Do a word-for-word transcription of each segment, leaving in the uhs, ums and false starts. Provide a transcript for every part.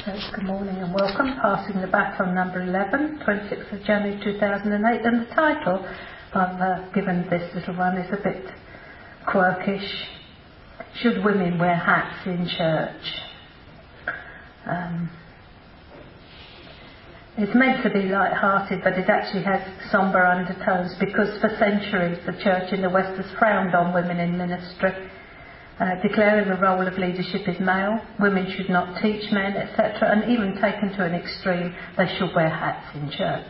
So, good morning and welcome. Passing the baton, number eleven, twenty-sixth of January two thousand eight, and the title I've uh, given this little one is a bit quirkish. Should women wear hats in church? Um, it's meant to be light-hearted, but it actually has sombre undertones because for centuries the church in the West has frowned on women in ministry. Uh, declaring the role of leadership is male, women should not teach men, et cetera, and even taken to an extreme, they should wear hats in church.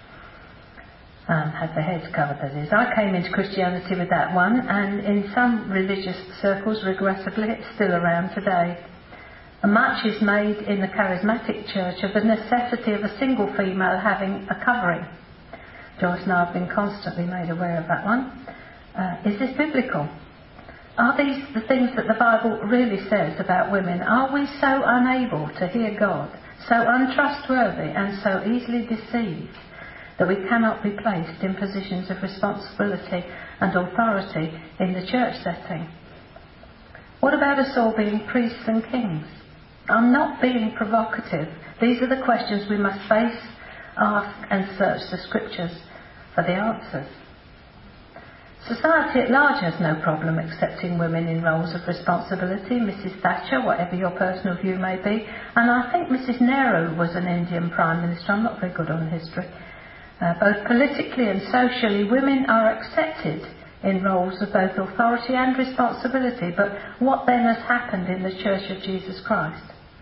Um, have their heads covered, that is. I came into Christianity with that one, and in some religious circles, regrettably, it's still around today. And much is made in the charismatic church of the necessity of a single female having a covering. Joyce and I have been constantly made aware of that one. Uh, is this biblical? Are these the things that the Bible really says about women? Are we so unable to hear God, so untrustworthy and so easily deceived that we cannot be placed in positions of responsibility and authority in the church setting? What about us all being priests and kings? I'm not being provocative. These are the questions we must face, ask and search the scriptures for the answers. Society at large has no problem accepting women in roles of responsibility, Missus Thatcher, whatever your personal view may be, and I think Missus Nehru was an Indian Prime Minister. I'm not very good on history. Uh, both politically and socially, women are accepted in roles of both authority and responsibility, but what then has happened in the Church of Jesus Christ?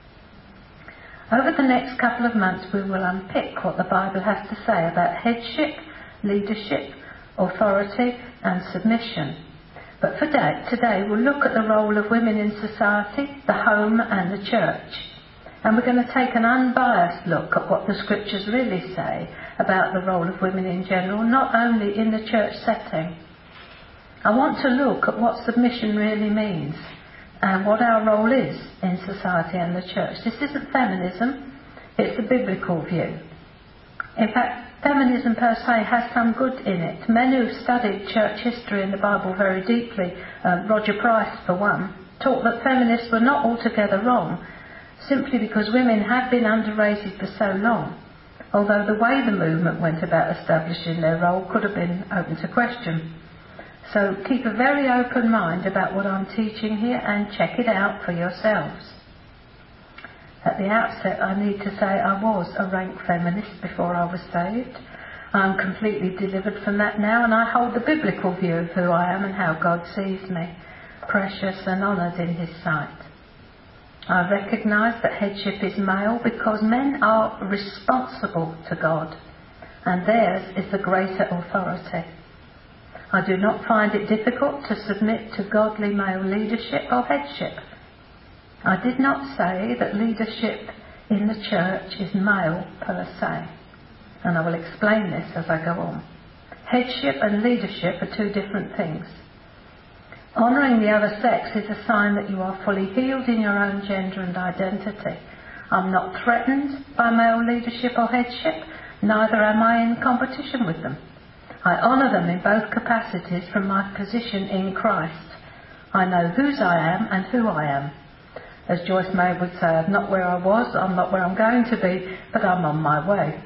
Over the next couple of months we will unpick what the Bible has to say about headship, leadership, authority and submission. But for that, today we'll look at the role of women in society, the home and the church. And we're going to take an unbiased look at what the scriptures really say about the role of women in general, not only in the church setting. I want to look at what submission really means and what our role is in society and the church. This isn't feminism, it's the biblical view. In fact, feminism per se has some good in it. Men who've studied church history and the Bible very deeply, um, Roger Price for one, taught that feminists were not altogether wrong, simply because women had been underrated for so long, although the way the movement went about establishing their role could have been open to question. So keep a very open mind about what I'm teaching here and check it out for yourselves. At the outset, I need to say I was a rank feminist before I was saved. I'm completely delivered from that now, and I hold the biblical view of who I am and how God sees me, precious and honoured in His sight. I recognise that headship is male because men are responsible to God, and theirs is the greater authority. I do not find it difficult to submit to godly male leadership or headship. I did not say that leadership in the church is male per se, and I will explain this as I go on. Headship and leadership are two different things. Honouring the other sex is a sign that you are fully healed in your own gender and identity. I'm not threatened by male leadership or headship, neither am I in competition with them. I honour them in both capacities from my position in Christ. I know whose I am and who I am. As Joyce May would say, I'm not where I was, I'm not where I'm going to be, but I'm on my way.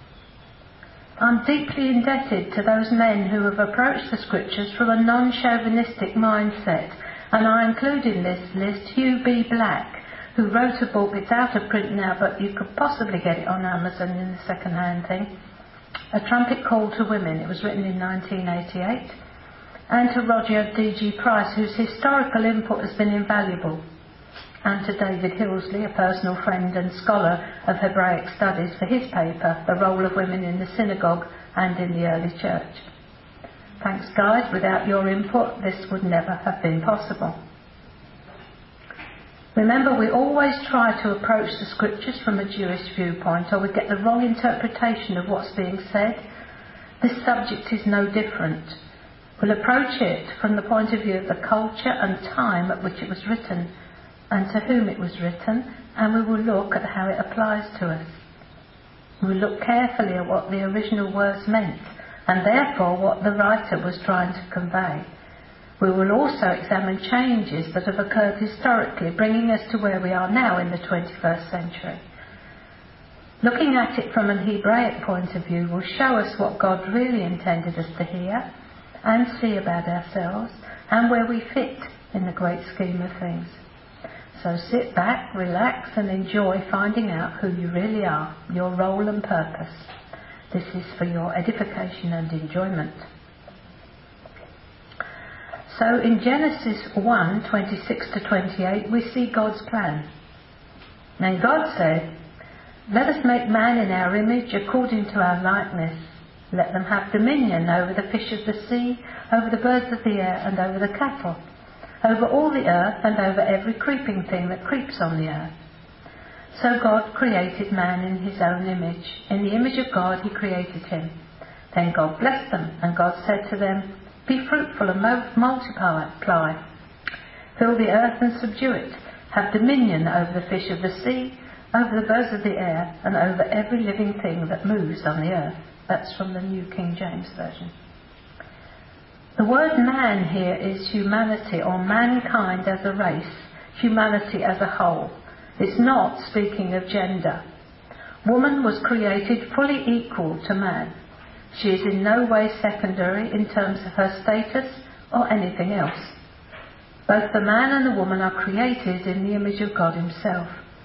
I'm deeply indebted to those men who have approached the scriptures from a non-chauvinistic mindset, and I include in this list Hugh B. Black, who wrote a book, it's out of print now, but you could possibly get it on Amazon in the second-hand thing, A Trumpet Call to Women. It was written in nineteen eighty-eight. And to Roger D G Price, whose historical input has been invaluable. And to David Hillsley, a personal friend and scholar of Hebraic studies, for his paper, The Role of Women in the Synagogue and in the Early Church. Thanks, guys. Without your input, this would never have been possible. Remember, we always try to approach the scriptures from a Jewish viewpoint, or we get the wrong interpretation of what's being said. This subject is no different. We'll approach it from the point of view of the culture and time at which it was written, and to whom it was written, and we will look at how it applies to us. We'll look carefully at what the original words meant, and therefore what the writer was trying to convey. We will also examine changes that have occurred historically, bringing us to where we are now in the twenty-first century. Looking at it from an Hebraic point of view will show us what God really intended us to hear and see about ourselves, and where we fit in the great scheme of things. So sit back, relax, and enjoy finding out who you really are, your role and purpose. This is for your edification and enjoyment. So in Genesis one, twenty-six to twenty-eight, we see God's plan. And God said, "Let us make man in our image, according to our likeness. Let them have dominion over the fish of the sea, over the birds of the air, and over the cattle, over all the earth, and over every creeping thing that creeps on the earth." So God created man in his own image. In the image of God he created him. Then God blessed them, and God said to them, "Be fruitful and multiply. Fill the earth and subdue it. Have dominion over the fish of the sea, over the birds of the air, and over every living thing that moves on the earth." That's from the New King James Version. The word man here is humanity, or mankind as a race, humanity as a whole. It's not speaking of gender. Woman was created fully equal to man. She is in no way secondary in terms of her status or anything else. Both the man and the woman are created in the image of God himself.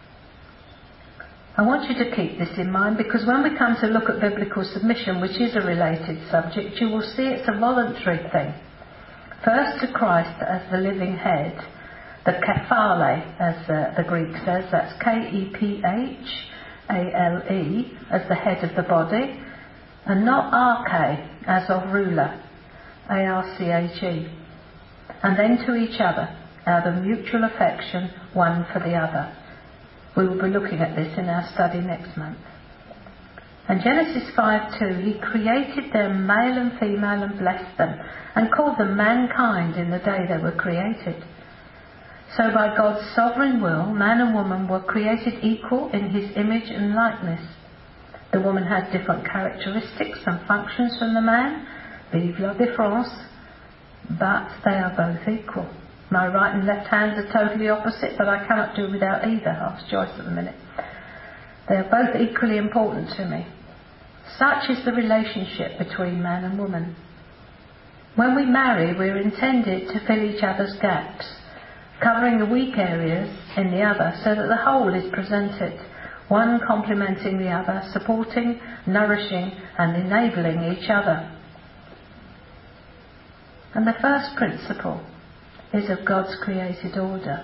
I want you to keep this in mind, because when we come to look at biblical submission, which is a related subject, you will see it's a voluntary thing. First to Christ as the living head, the kephale, as uh, the Greek says, that's K E P H A L E, as the head of the body, and not arche, as of ruler, A R C H E. And then to each other, out of mutual affection, one for the other. We will be looking at this in our study next month. And Genesis five two, he created them male and female and blessed them, and called them mankind in the day they were created. So by God's sovereign will, man and woman were created equal in his image and likeness. The woman has different characteristics and functions from the man, vive la différence, but they are both equal. My right and left hands are totally opposite, but I cannot do without either. Ask Joyce at the minute. They are both equally important to me. Such is the relationship between man and woman. When we marry, we are intended to fill each other's gaps, covering the weak areas in the other so that the whole is presented, one complementing the other, supporting, nourishing, and enabling each other. And the first principle is of God's created order.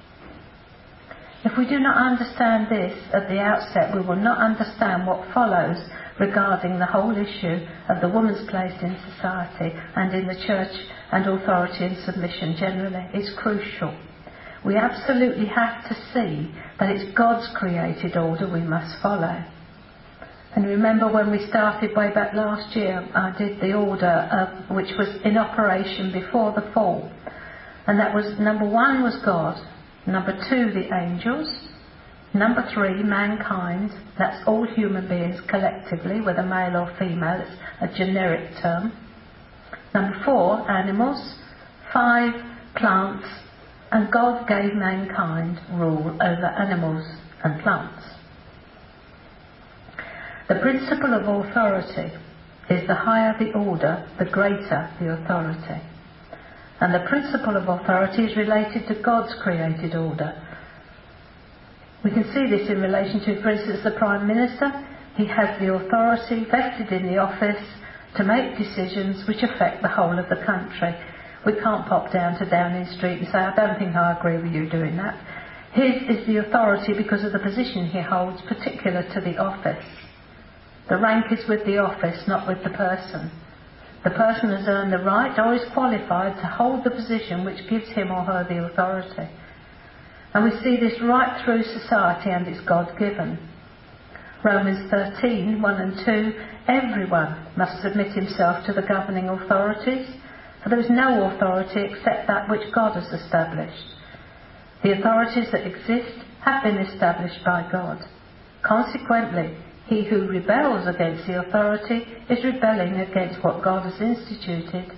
If we do not understand this at the outset, we will not understand what follows regarding the whole issue of the woman's place in society and in the church, and authority and submission generally. It's crucial. We absolutely have to see that it's God's created order we must follow. And remember when we started way back last year, I did the order of, which was in operation before the fall. And that was, number one was God, number two the angels, number three mankind, that's all human beings collectively, whether male or female, it's a generic term. Number four, animals, five, plants, and God gave mankind rule over animals and plants. The principle of authority is the higher the order, the greater the authority. And the principle of authority is related to God's created order. We can see this in relation to, for instance, the Prime Minister. He has the authority vested in the office to make decisions which affect the whole of the country. We can't pop down to Downing Street and say, "I don't think I agree with you doing that." His is the authority because of the position he holds, particular to the office. The rank is with the office, not with the person. The person has earned the right or is qualified to hold the position which gives him or her the authority. And we see this right through society, and it's God-given. Romans thirteen, one and two, everyone must submit himself to the governing authorities, for there is no authority except that which God has established. The authorities that exist have been established by God. Consequently, he who rebels against the authority is rebelling against what God has instituted,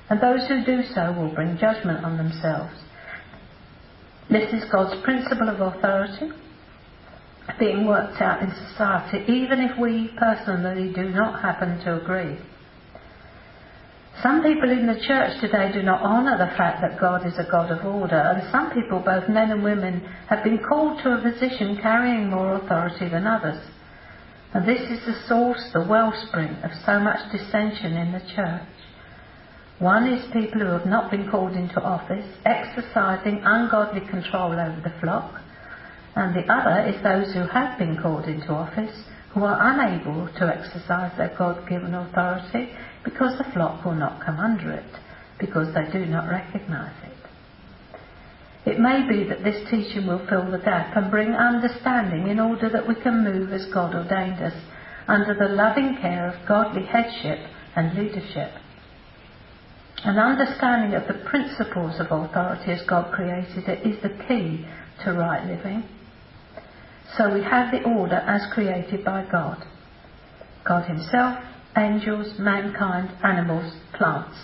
and those who do so will bring judgment on themselves. This is God's principle of authority being worked out in society, even if we personally do not happen to agree. Some people in the church today do not honour the fact that God is a God of order, and some people, both men and women, have been called to a position carrying more authority than others. And this is the source, the wellspring of so much dissension in the church. One is people who have not been called into office, exercising ungodly control over the flock, and the other is those who have been called into office, who are unable to exercise their God-given authority because the flock will not come under it, because they do not recognise it. It may be that this teaching will fill the gap and bring understanding in order that we can move as God ordained us, under the loving care of godly headship and leadership. An understanding of the principles of authority as God created it is the key to right living. So we have the order as created by God. God himself, angels, mankind, animals, plants.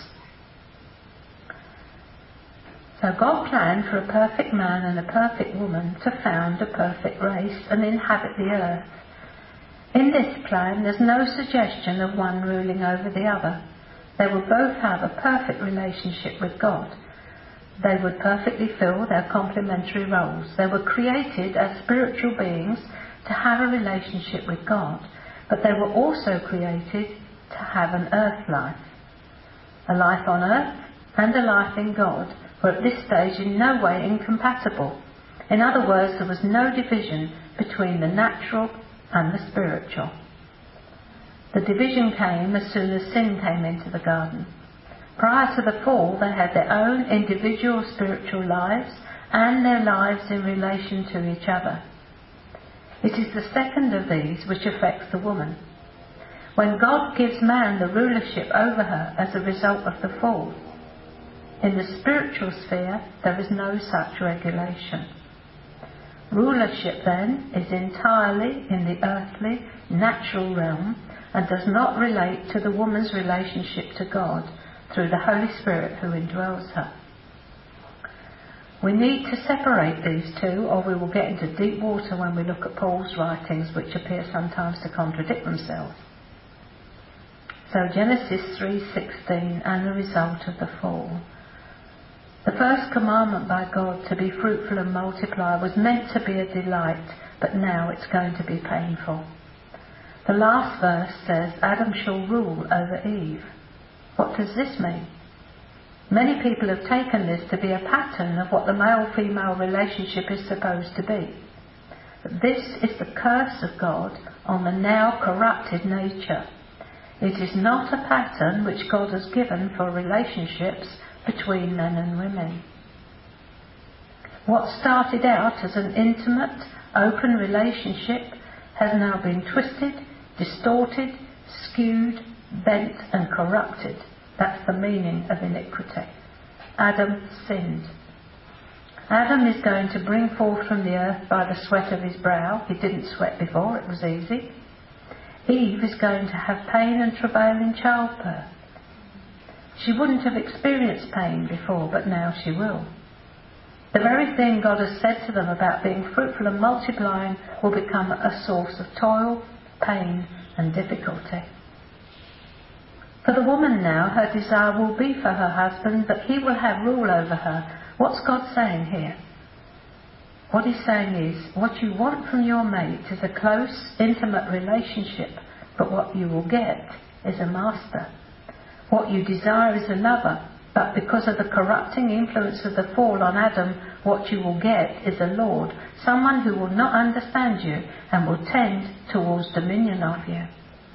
So God planned for a perfect man and a perfect woman to found a perfect race and inhabit the earth. In this plan there's no suggestion of one ruling over the other. They will both have a perfect relationship with God. They would perfectly fill their complementary roles. They were created as spiritual beings to have a relationship with God, but they were also created to have an earth life. A life on earth and a life in God were at this stage in no way incompatible. In other words, there was no division between the natural and the spiritual. The division came as soon as sin came into the garden. Prior to the fall, they had their own individual spiritual lives and their lives in relation to each other. It is the second of these which affects the woman. When God gives man the rulership over her as a result of the fall, in the spiritual sphere there is no such regulation. Rulership then is entirely in the earthly, natural realm and does not relate to the woman's relationship to God through the Holy Spirit who indwells her. We need to separate these two, or we will get into deep water when we look at Paul's writings, which appear sometimes to contradict themselves. So Genesis three sixteen and the result of the fall. The first commandment by God to be fruitful and multiply was meant to be a delight, but now it's going to be painful. The last verse says Adam shall rule over Eve. What does this mean? Many people have taken this to be a pattern of what the male-female relationship is supposed to be. But this is the curse of God on the now corrupted nature. It is not a pattern which God has given for relationships between men and women. What started out as an intimate, open relationship has now been twisted, distorted, skewed, bent and corrupted. That's the meaning of iniquity. Adam sinned. Adam is going to bring forth from the earth by the sweat of his brow. He didn't sweat before, it was easy. Eve is going to have pain and travail in childbirth. She wouldn't have experienced pain before, but now she will. The very thing God has said to them about being fruitful and multiplying will become a source of toil, pain and difficulty. For the woman now, her desire will be for her husband, but he will have rule over her. What's God saying here? What he's saying is, what you want from your mate is a close, intimate relationship, but what you will get is a master. What you desire is a lover, but because of the corrupting influence of the fall on Adam, what you will get is a lord, someone who will not understand you and will tend towards dominion of you.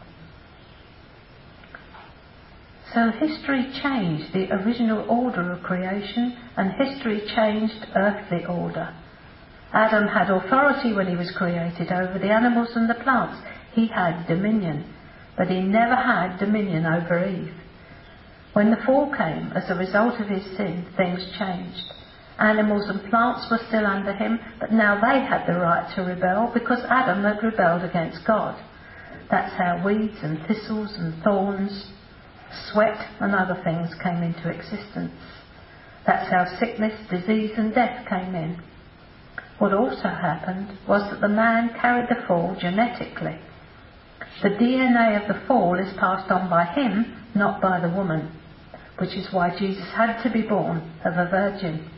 So history changed the original order of creation, and history changed earthly order. Adam had authority when he was created over the animals and the plants. He had dominion, but he never had dominion over Eve. When the fall came as a result of his sin, things changed. Animals and plants were still under him, but now they had the right to rebel because Adam had rebelled against God. That's how weeds and thistles and thorns Sweat and other things came into existence. That's how sickness, disease and death came in. What also happened was that the man carried the fall genetically. The D N A of the fall is passed on by him, not by the woman, which is why Jesus had to be born of a virgin.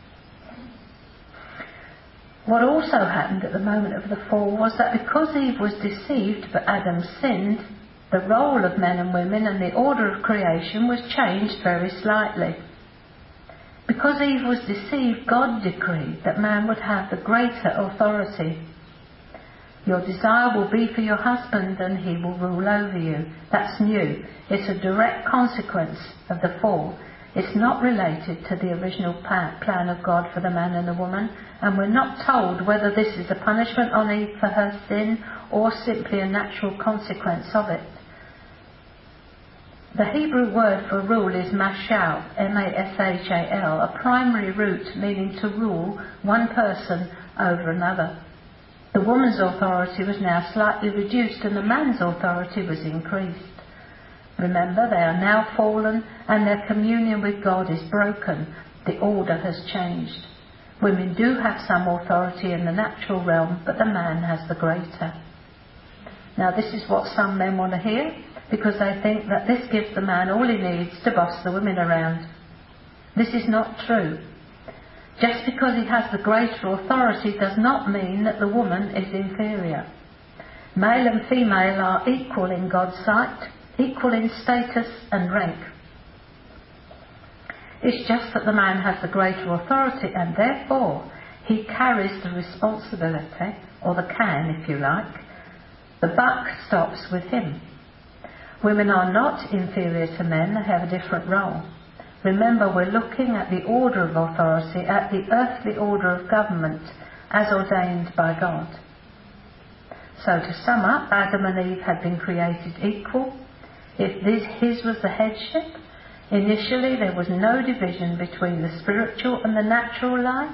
What also happened at the moment of the fall was that because Eve was deceived but Adam sinned, the role of men and women and the order of creation was changed very slightly. Because Eve was deceived, God decreed that man would have the greater authority. Your desire will be for your husband and he will rule over you. That's new. It's a direct consequence of the fall. It's not related to the original plan of God for the man and the woman, and we're not told whether this is a punishment on Eve for her sin or simply a natural consequence of it. The Hebrew word for rule is mashal, M A S H A L, a primary root meaning to rule one person over another. The woman's authority was now slightly reduced and the man's authority was increased. Remember, they are now fallen and their communion with God is broken. The order has changed. Women do have some authority in the natural realm, but the man has the greater. Now this is what some men want to hear, because they think that this gives the man all he needs to boss the women around. This is not true. Just because he has the greater authority does not mean that the woman is inferior. Male and female are equal in God's sight, equal in status and rank. It's just that the man has the greater authority and therefore he carries the responsibility, or the can if you like. The buck stops with him. Women are not inferior to men, they have a different role. Remember, we're looking at the order of authority, at the earthly order of government as ordained by God. So to sum up, Adam and Eve had been created equal. If this, his was the headship, initially there was no division between the spiritual and the natural life.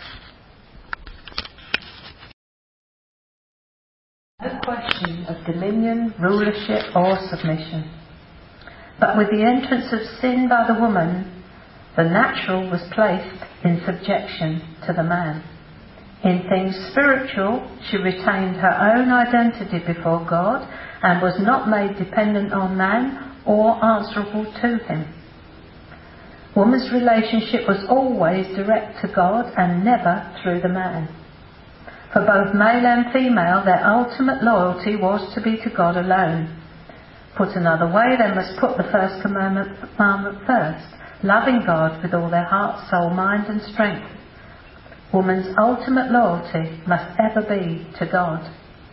No question of dominion, rulership or submission. But with the entrance of sin by the woman, the natural was placed in subjection to the man. In things spiritual, she retained her own identity before God and was not made dependent on man or answerable to him. Woman's relationship was always direct to God and never through the man. For both male and female, their ultimate loyalty was to be to God alone. Put another way, they must put the first commandment, commandment first, loving God with all their heart, soul, mind and strength. Woman's ultimate loyalty must ever be to God.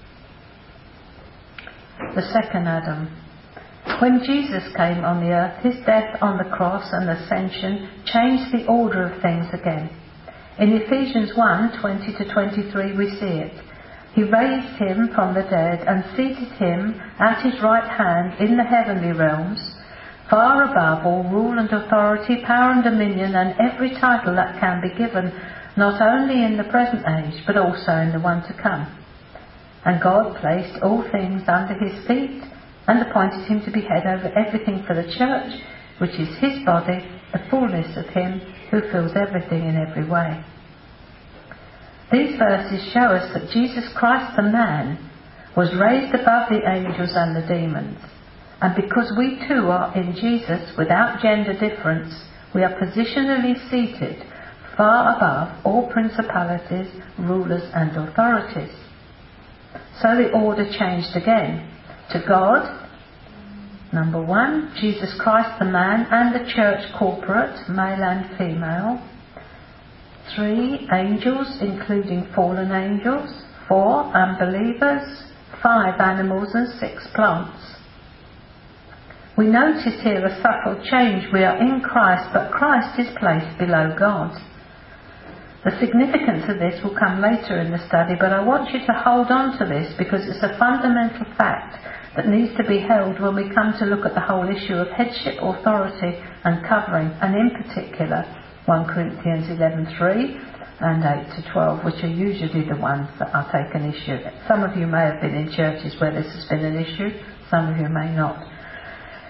The second Adam. When Jesus came on the earth, his death on the cross and ascension changed the order of things again. In Ephesians one, twenty to twenty-three we see it. He raised him from the dead and seated him at his right hand in the heavenly realms, far above all rule and authority, power and dominion, and every title that can be given, not only in the present age, but also in the one to come. And God placed all things under his feet and appointed him to be head over everything for the church, which is his body, the fullness of him who fills everything in every way. These verses show us that Jesus Christ the man was raised above the angels and the demons. And because we too are in Jesus without gender difference, we are positionally seated far above all principalities, rulers and authorities. So the order changed again. To God, number one, Jesus Christ the man and the church corporate, male and female. Three, angels, including fallen angels. Four, unbelievers. Five, animals, and six, plants. We notice here a subtle change. We are in Christ, but Christ is placed below God. The significance of this will come later in the study, but I want you to hold on to this because it's a fundamental fact that needs to be held when we come to look at the whole issue of headship, authority and covering, and in particular First Corinthians eleven three and eight to twelve, which are usually the ones that are taken issue. Some of you may have been in churches where this has been an issue, some of you may not.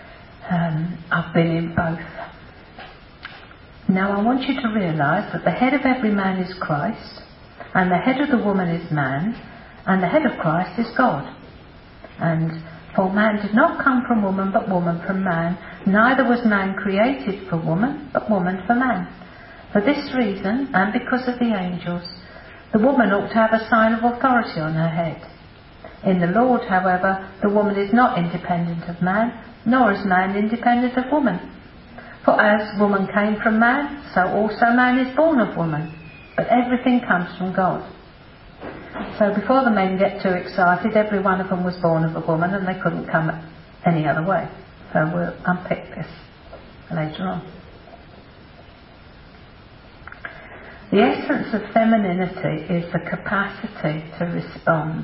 Um, I've been in both. Now I want you to realise that the head of every man is Christ, and the head of the woman is man, and the head of Christ is God. And for man did not come from woman, but woman from man. Neither was man created for woman, but woman for man. For this reason, and because of the angels, the woman ought to have a sign of authority on her head. In the Lord, however, the woman is not independent of man, nor is man independent of woman. For as woman came from man, so also man is born of woman. But everything comes from God. So before the men get too excited, every one of them was born of a woman, and they couldn't come any other way. So we'll unpick this later on. The essence of femininity is the capacity to respond.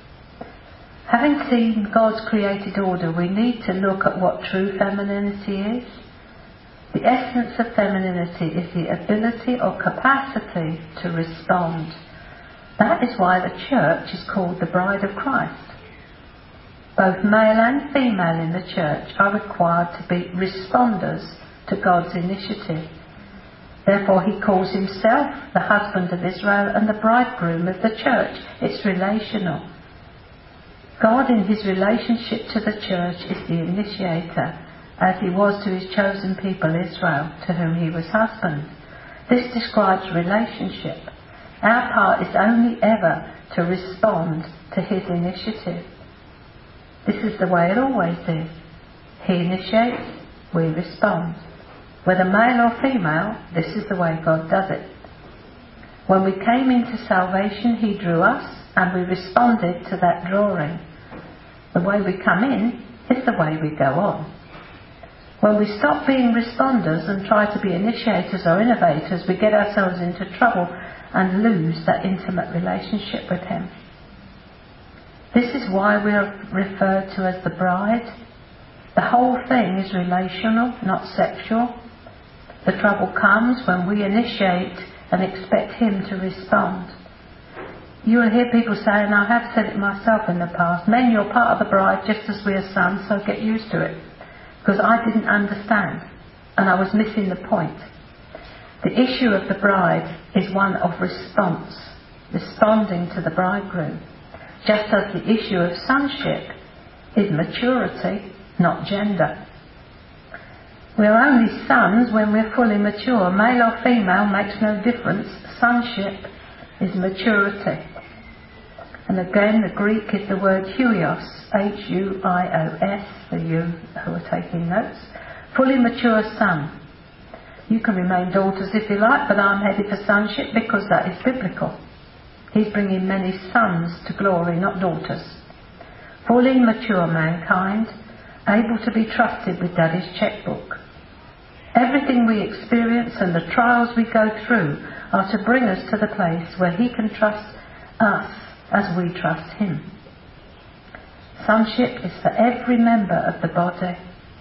Having seen God's created order, we need to look at what true femininity is. The essence of femininity is the ability or capacity to respond. That is why the church is called the bride of Christ. Both male and female in the church are required to be responders to God's initiative. Therefore he calls himself the husband of Israel and the bridegroom of the church. It's relational. God in his relationship to the church is the initiator, as he was to his chosen people Israel, to whom he was husband. This describes relationship. Our part is only ever to respond to his initiative. This is the way it always is. He initiates, we respond. Whether male or female, this is the way God does it. When we came into salvation, he drew us, and we responded to that drawing. The way we come in is the way we go on. When we stop being responders and try to be initiators or innovators, we get ourselves into trouble and lose that intimate relationship with him. This is why we are referred to as the bride. The whole thing is relational, not sexual. The trouble comes when we initiate and expect him to respond. You will hear people say, and I have said it myself in the past, men, you're part of the bride just as we are sons, so get used to it. Because I didn't understand, and I was missing the point. The issue of the bride is one of response, responding to the bridegroom. Just as the issue of sonship is maturity, not gender. We are only sons when we're fully mature. Male or female makes no difference. Sonship is maturity. And again, the Greek is the word huios, H U I O S, for you who are taking notes. Fully mature son. You can remain daughters if you like, but I'm headed for sonship because that is biblical. He's bringing many sons to glory, not daughters. Fully mature mankind, able to be trusted with Daddy's checkbook. Everything we experience and the trials we go through are to bring us to the place where he can trust us as we trust him. Sonship is for every member of the body.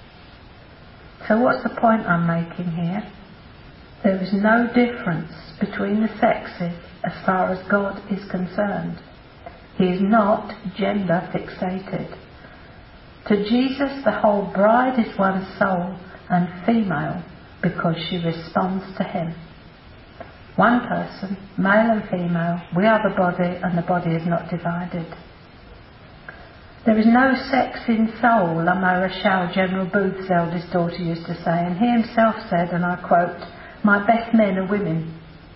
So what's the point I'm making here? There is no difference between the sexes as far as God is concerned. He is not gender fixated. To Jesus, the whole bride is one soul and female because she responds to him. One person, male and female, we are the body and the body is not divided. There is no sex in soul, La Maréchale General Booth's eldest daughter used to say, and he himself said, and I quote, "My best men are women."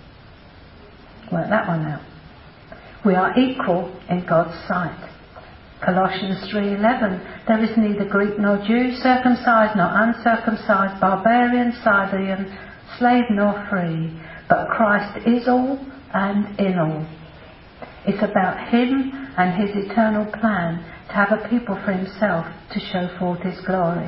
Work that one out. We are equal in God's sight. Colossians three eleven, there is neither Greek nor Jew, circumcised nor uncircumcised, barbarian, Scythian, slave nor free, but Christ is all and in all. It's about him and his eternal plan to have a people for himself to show forth his glory.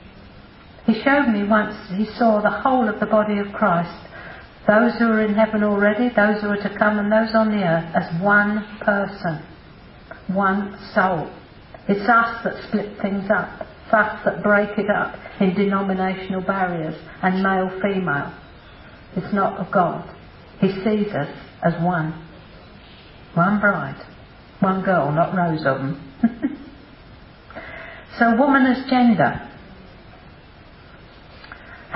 He showed me once he saw the whole of the body of Christ, those who are in heaven already, those who are to come, and those on the earth, as one person, one soul. It's us that split things up. It's us that break it up in denominational barriers and male-female. It's not of God. He sees us as one. One bride. One girl, not rows of them. So woman as gender.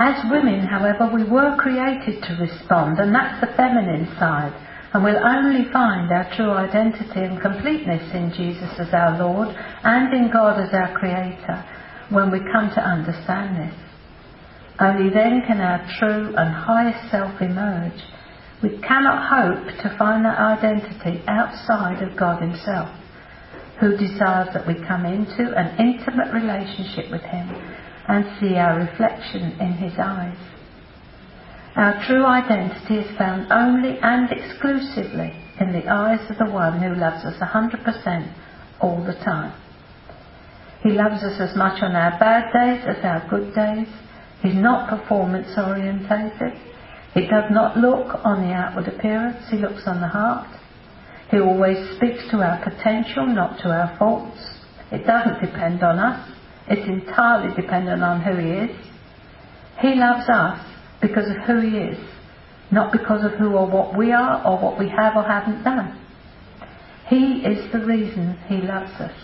As women, however, we were created to respond, and that's the feminine side. And we'll only find our true identity and completeness in Jesus as our Lord and in God as our Creator when we come to understand this. Only then can our true and highest self emerge. We cannot hope to find that identity outside of God Himself, who desires that we come into an intimate relationship with Him and see our reflection in His eyes. Our true identity is found only and exclusively in the eyes of the one who loves us one hundred percent all the time. He loves us as much on our bad days as our good days. He's not performance orientated. He does not look on the outward appearance, He looks on the heart. He always speaks to our potential, not to our faults. It doesn't depend on us. It's entirely dependent on who He is. He loves us because of who He is, not because of who or what we are or what we have or haven't done. He is the reason He loves us.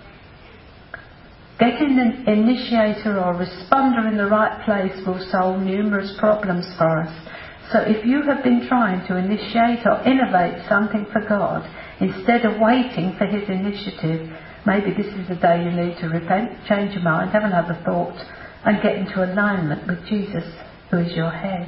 Getting an initiator or responder in the right place will solve numerous problems for us. So if you have been trying to initiate or innovate something for God instead of waiting for His initiative, maybe this is the day you need to repent, change your mind, have another thought, and get into alignment with Jesus, who is your head.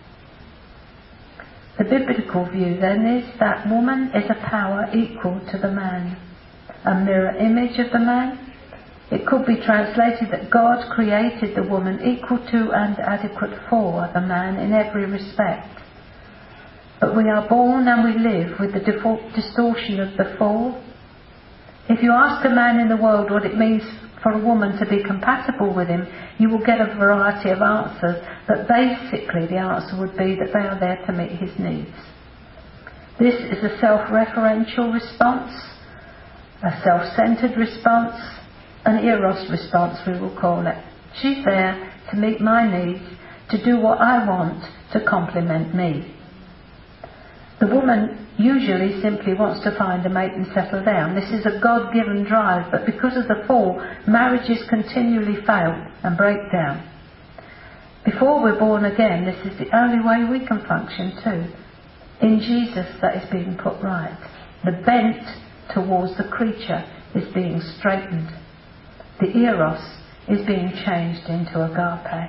The biblical view then is that woman is a power equal to the man, a mirror image of the man. It could be translated that God created the woman equal to and adequate for the man in every respect. But we are born and we live with the default distortion of the fall. If you ask a man in the world what it means for a woman to be compatible with him, you will get a variety of answers, but basically the answer would be that they are there to meet his needs. This is a self-referential response, a self-centered response, an eros response we will call it. She's there to meet my needs, to do what I want, to complement me. The woman usually simply wants to find a mate and settle down. This is a God-given drive, but because of the fall, marriages continually fail and break down. Before we're born again, this is the only way we can function too. In Jesus, that is being put right. The bent towards the creature is being straightened. The eros is being changed into agape.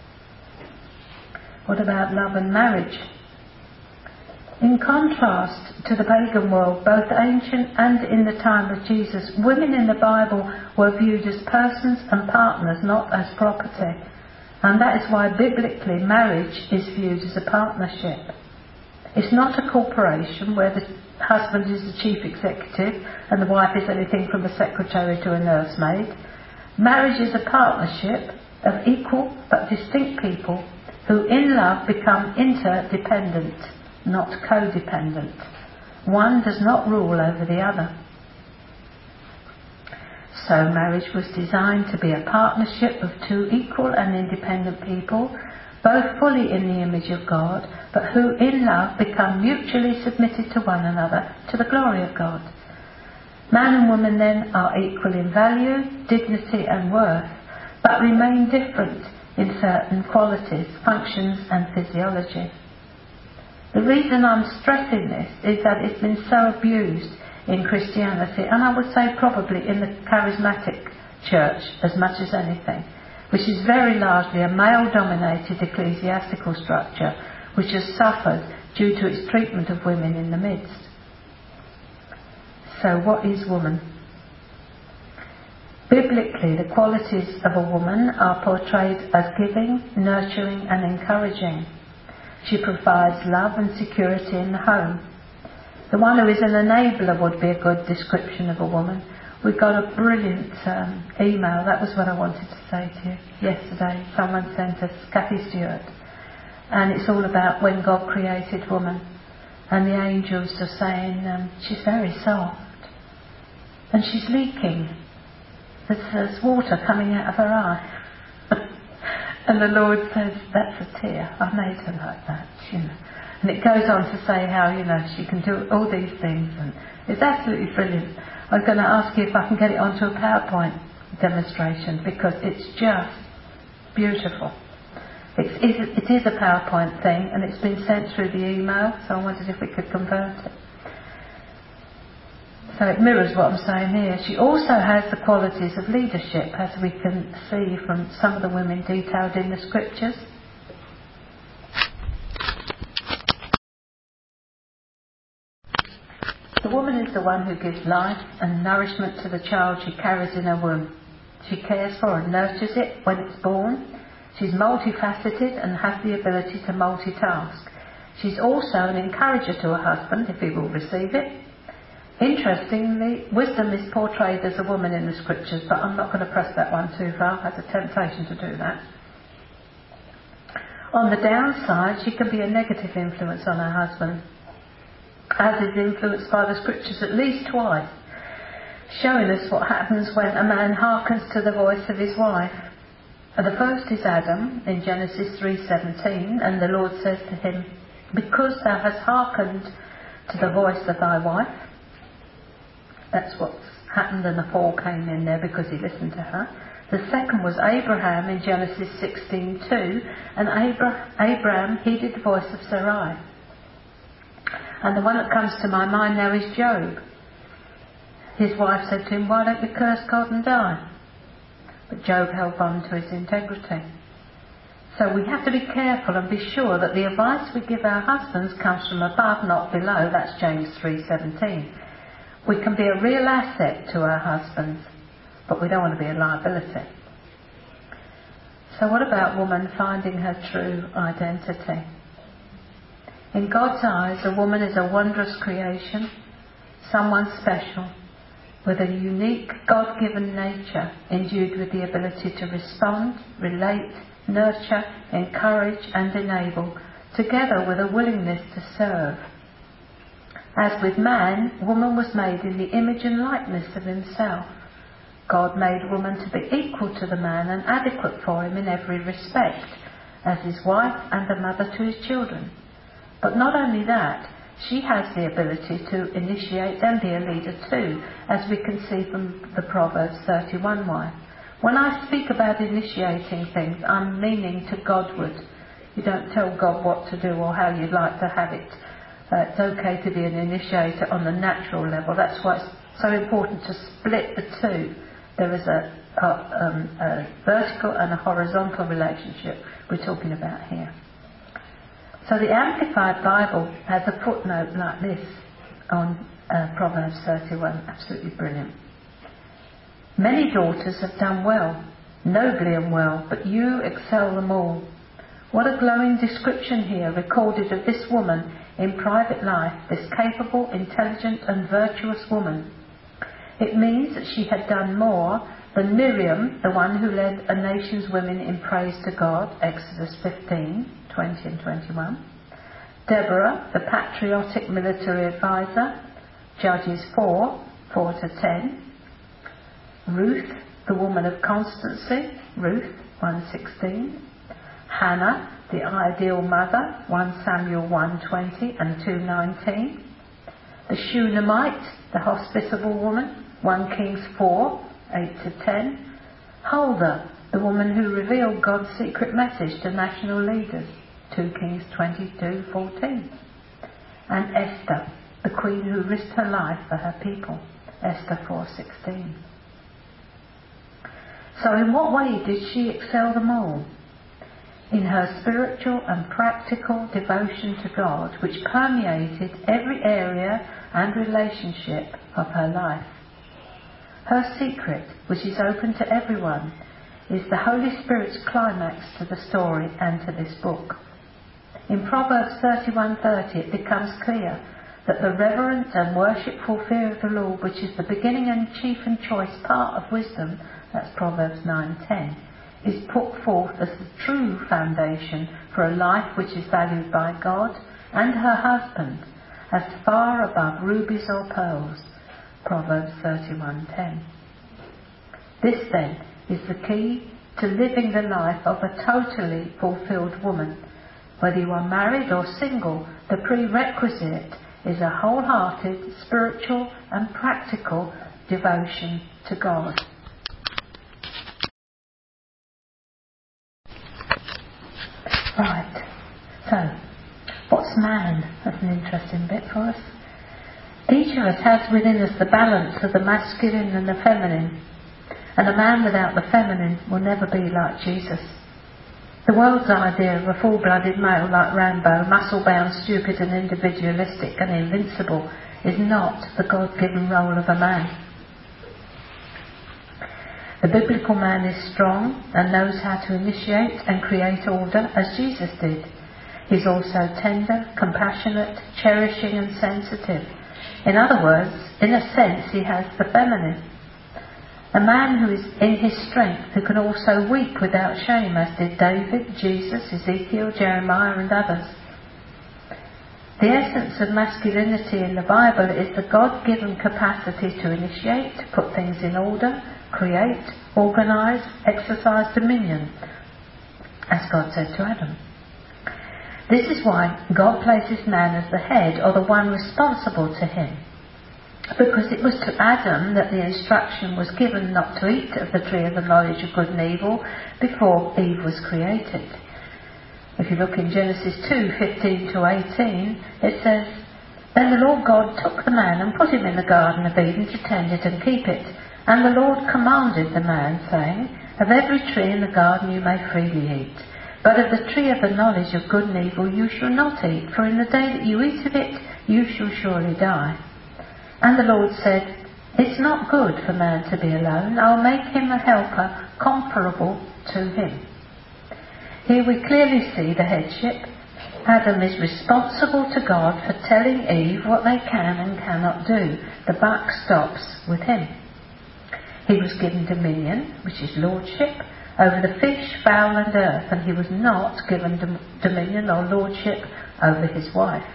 What about love and marriage? In contrast to the pagan world, both ancient and in the time of Jesus, women in the Bible were viewed as persons and partners, not as property. And that is why biblically marriage is viewed as a partnership. It's not a corporation where the husband is the chief executive and the wife is anything from a secretary to a nursemaid. Marriage is a partnership of equal but distinct people who in love become interdependent, not codependent. One does not rule over the other. So marriage was designed to be a partnership of two equal and independent people, both fully in the image of God, but who in love become mutually submitted to one another to the glory of God. Man and woman then are equal in value, dignity and worth, but remain different in certain qualities, functions and physiology. The reason I'm stressing this is that it's been so abused in Christianity, and I would say probably in the charismatic church as much as anything, which is very largely a male-dominated ecclesiastical structure which has suffered due to its treatment of women in the midst. So what is woman? Biblically, the qualities of a woman are portrayed as giving, nurturing and encouraging. She provides love and security in the home. The one who is an enabler would be a good description of a woman. We got a brilliant um, email, that was what I wanted to say to you yesterday. Someone sent us, Kathy Stewart, and it's all about when God created woman. And the angels are saying, um, she's very soft. And she's leaking. There's, there's water coming out of her eye. And the Lord says, that's a tear. I made her like that, you know. And it goes on to say how, you know, she can do all these things. And it's absolutely brilliant. I'm going to ask you if I can get it onto a PowerPoint demonstration, because it's just beautiful. It's, it is a PowerPoint thing, and it's been sent through the email, so I wondered if we could convert it. So it mirrors what I'm saying here. She also has the qualities of leadership, as we can see from some of the women detailed in the scriptures. The woman is the one who gives life and nourishment to the child she carries in her womb. She cares for and nurtures it when it's born. She's multifaceted and has the ability to multitask. She's also an encourager to her husband, if he will receive it. Interestingly, wisdom is portrayed as a woman in the scriptures, but I'm not going to press that one too far. I had a temptation to do that. On the downside, she can be a negative influence on her husband, as is influenced by the scriptures at least twice, showing us what happens when a man hearkens to the voice of his wife. The first is Adam in Genesis three seventeen, and the Lord says to him, "Because thou hast hearkened to the voice of thy wife." That's what's happened, and the fall came in there because he listened to her. The second was Abraham in Genesis sixteen two, and Abra- Abraham heeded the voice of Sarai. And the one that comes to my mind now is Job. His wife said to him, "Why don't you curse God and die?" But Job held on to his integrity. So we have to be careful and be sure that the advice we give our husbands comes from above, not below. That's James three seventeen. We can be a real asset to our husbands, but we don't want to be a liability. So what about woman finding her true identity? In God's eyes, a woman is a wondrous creation, someone special, with a unique God-given nature endued with the ability to respond, relate, nurture, encourage and enable, together with a willingness to serve. As with man, woman was made in the image and likeness of himself. God made woman to be equal to the man and adequate for him in every respect, as his wife and a mother to his children. But not only that, she has the ability to initiate and be a leader too, as we can see from the Proverbs thirty-one wife. When I speak about initiating things, I'm meaning to Godward. You don't tell God what to do or how you'd like to have it. Uh, it's okay to be an initiator on the natural level. That's why it's so important to split the two. There is a, a, um, a vertical and a horizontal relationship we're talking about here. So the Amplified Bible has a footnote like this on uh, Proverbs thirty-one. Absolutely brilliant. "Many daughters have done well, nobly and well, but you excel them all." What a glowing description here recorded of this woman in private life, this capable, intelligent and virtuous woman. It means that she had done more than Miriam, the one who led a nation's women in praise to God, Exodus fifteen, twenty and twenty-one. Deborah, the patriotic military advisor, Judges four, four to ten. Ruth, the woman of constancy, Ruth one sixteen. Hannah, the ideal mother, First Samuel one twenty and two nineteen. The Shunammite, the hospitable woman, First Kings four, eight to ten. Huldah, the woman who revealed God's secret message to national leaders, Second Kings twenty-two fourteen. And Esther, the queen who risked her life for her people, Esther four sixteen. So in what way did she excel them all? In her spiritual and practical devotion to God, which permeated every area and relationship of her life. Her secret, which is open to everyone, is the Holy Spirit's climax to the story and to this book. In Proverbs thirty-one thirty it becomes clear that the reverent and worshipful fear of the Lord, which is the beginning and chief and choice part of wisdom, that's Proverbs nine ten, is put forth as the true foundation for a life which is valued by God and her husband as far above rubies or pearls, Proverbs thirty-one ten. This then is the key to living the life of a totally fulfilled woman. Whether you are married or single, the prerequisite is a wholehearted, spiritual and practical devotion to God. So, what's man? That's an interesting bit for us. Each of us has within us the balance of the masculine and the feminine. And a man without the feminine will never be like Jesus. The world's idea of a full-blooded male like Rambo, muscle-bound, stupid and individualistic and invincible, is not the God-given role of a man. The biblical man is strong and knows how to initiate and create order as Jesus did. He's also tender, compassionate, cherishing and sensitive. In other words, in a sense, he has the feminine. A man who is in his strength, who can also weep without shame, as did David, Jesus, Ezekiel, Jeremiah and others. The essence of masculinity in the Bible is the God-given capacity to initiate, put things in order, create, organise, exercise dominion, as God said to Adam. This is why God places man as the head, or the one responsible to him. Because it was to Adam that the instruction was given not to eat of the tree of the knowledge of good and evil before Eve was created. If you look in Genesis two, fifteen to eighteen, it says, Then the Lord God took the man and put him in the garden of Eden to tend it and keep it. And the Lord commanded the man, saying, Of every tree in the garden you may freely eat, but of the tree of the knowledge of good and evil you shall not eat, for in the day that you eat of it you shall surely die. And the Lord said, It's not good for man to be alone. I'll make him a helper comparable to him. Here we clearly see the headship. Adam is responsible to God for telling Eve what they can and cannot do. The buck stops with him. He was given dominion, which is lordship, over the fish, fowl and earth, and he was not given dom- dominion or lordship over his wife.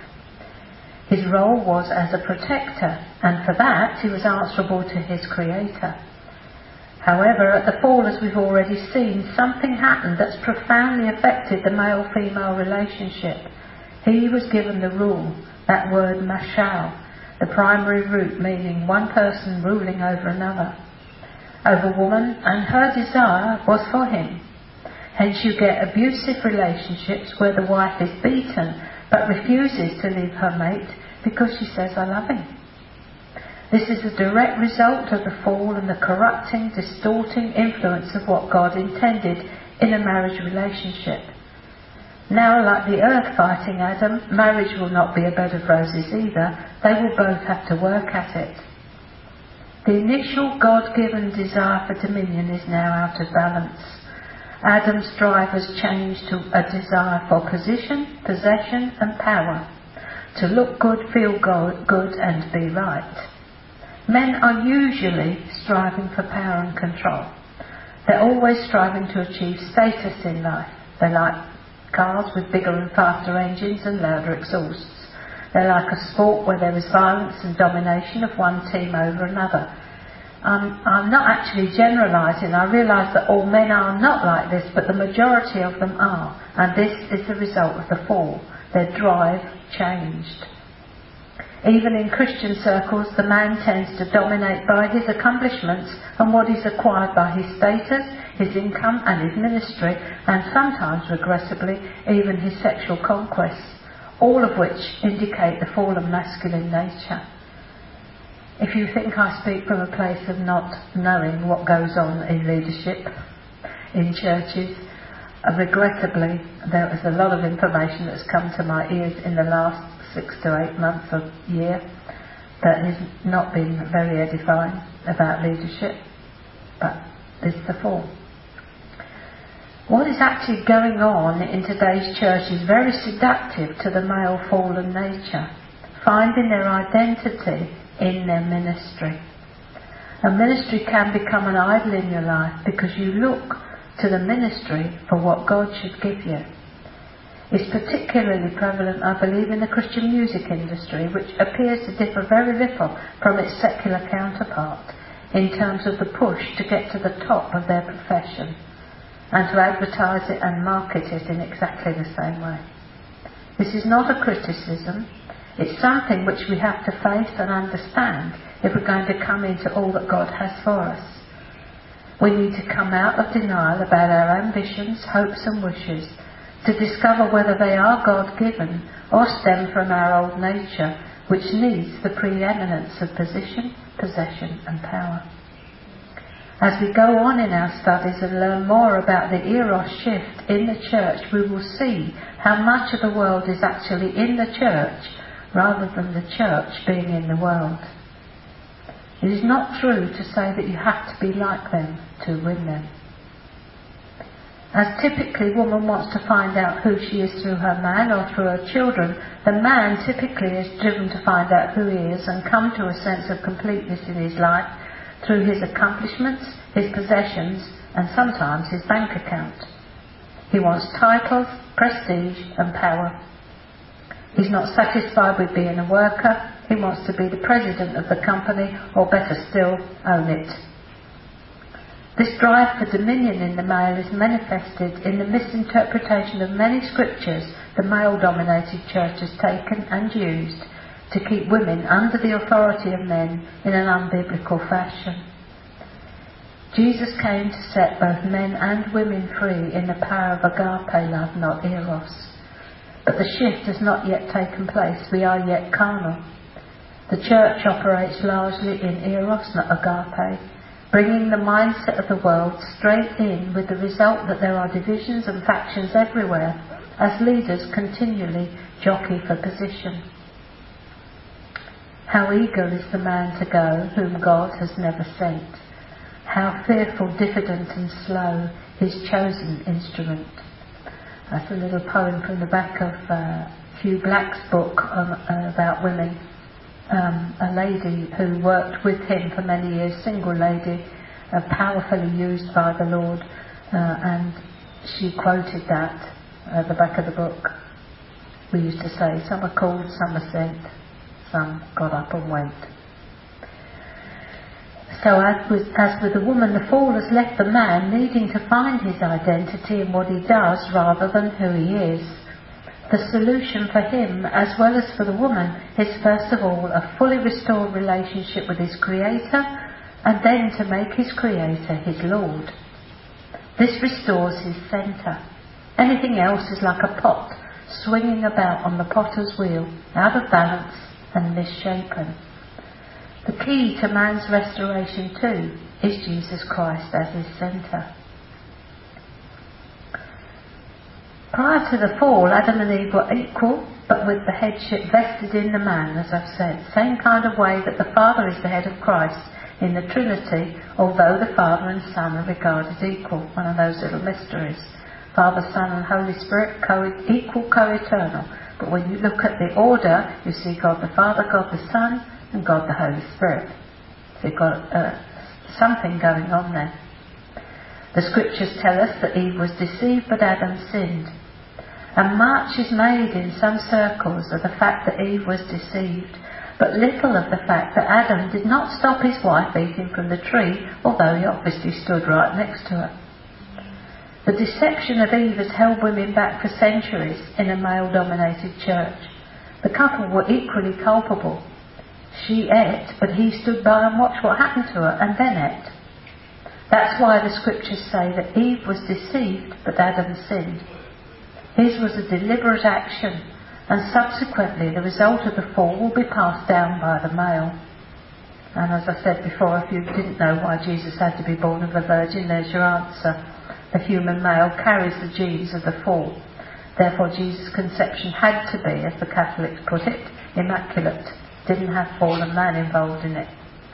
His role was as a protector, and for that he was answerable to his Creator. However, at the fall, as we've already seen, something happened that's profoundly affected the male-female relationship. He was given the rule, that word mashal, the primary root meaning one person ruling over another, over woman, and her desire was for him. Hence you get abusive relationships where the wife is beaten but refuses to leave her mate because she says, I love him. This is a direct result of the fall and the corrupting, distorting influence of what God intended in a marriage relationship. Now, like the earth fighting Adam, marriage will not be a bed of roses either. They will both have to work at it. The initial God-given desire for dominion is now out of balance. Adam's drive has changed to a desire for position, possession and power, to look good, feel good and be right. Men are usually striving for power and control. They're always striving to achieve status in life. They like cars with bigger and faster engines and louder exhausts. They like a sport where there is violence and domination of one team over another. Um, I'm not actually generalising. I realise that all men are not like this, but the majority of them are. And this is the result of the fall. Their drive changed. Even in Christian circles, the man tends to dominate by his accomplishments and what is acquired by his status, his income and his ministry, and sometimes, regressively, even his sexual conquests, all of which indicate the fallen masculine nature. If you think I speak from a place of not knowing what goes on in leadership, in churches, uh, regrettably, there is a lot of information that's come to my ears in the last six to eight months or year that has not been very edifying about leadership, but this is the fall. What is actually going on in today's church is very seductive to the male fallen nature, finding their identity in their ministry. A ministry can become an idol in your life because you look to the ministry for what God should give you. It's particularly prevalent, I believe, in the Christian music industry, which appears to differ very little from its secular counterpart in terms of the push to get to the top of their profession and to advertise it and market it in exactly the same way. This is not a criticism. It's something which we have to face and understand if we're going to come into all that God has for us. We need to come out of denial about our ambitions, hopes and wishes, to discover whether they are God-given or stem from our old nature, which needs the preeminence of position, possession and power. As we go on in our studies and learn more about the Eros shift in the church, we will see how much of the world is actually in the church rather than the church being in the world. It is not true to say that you have to be like them to win them. As typically woman wants to find out who she is through her man or through her children, the man typically is driven to find out who he is and come to a sense of completeness in his life through his accomplishments, his possessions, and sometimes his bank account. He wants titles, prestige and power. He's not satisfied with being a worker. He wants to be the president of the company, or better still, own it. This drive for dominion in the male is manifested in the misinterpretation of many scriptures the male-dominated church has taken and used to keep women under the authority of men in an unbiblical fashion. Jesus came to set both men and women free in the power of agape love, not eros. But the shift has not yet taken place. We are yet carnal. The church operates largely in eros, not agape, bringing the mindset of the world straight in, with the result that there are divisions and factions everywhere as leaders continually jockey for position. How eager is the man to go whom God has never sent. How fearful, diffident and slow his chosen instrument. That's a little poem from the back of uh, Hugh Black's book on, uh, about women. Um, a lady who worked with him for many years, single lady, uh, powerfully used by the Lord, uh, and she quoted that at the back of the book. We used to say, some are called, some are sent, some got up and went. So as with, as with the woman, the fall has left the man needing to find his identity in what he does rather than who he is. The solution for him, as well as for the woman, is first of all a fully restored relationship with his Creator, and then to make his Creator his Lord. This restores his centre. Anything else is like a pot swinging about on the potter's wheel, out of balance and misshapen. The key to man's restoration too is Jesus Christ as his centre. Prior to the fall, Adam and Eve were equal, but with the headship vested in the man, as I've said. Same kind of way that the Father is the head of Christ in the Trinity, although the Father and Son are regarded equal. One of those little mysteries. Father, Son and Holy Spirit, co- equal, co-eternal. But when you look at the order, you see God the Father, God the Son, and God the Holy Spirit. So you've got uh, something going on there. The scriptures tell us that Eve was deceived, but Adam sinned. And much is made in some circles of the fact that Eve was deceived, but little of the fact that Adam did not stop his wife eating from the tree, although he obviously stood right next to her. The deception of Eve has held women back for centuries in a male-dominated church. The couple were equally culpable. She ate, but he stood by and watched what happened to her, and then ate. That's why the scriptures say that Eve was deceived, but Adam sinned. His was a deliberate action, and subsequently the result of the fall will be passed down by the male. And as I said before, if you didn't know why Jesus had to be born of a virgin, there's your answer. The human male carries the genes of the fall. Therefore Jesus' conception had to be, as the Catholics put it, immaculate. Didn't have fallen man involved in it.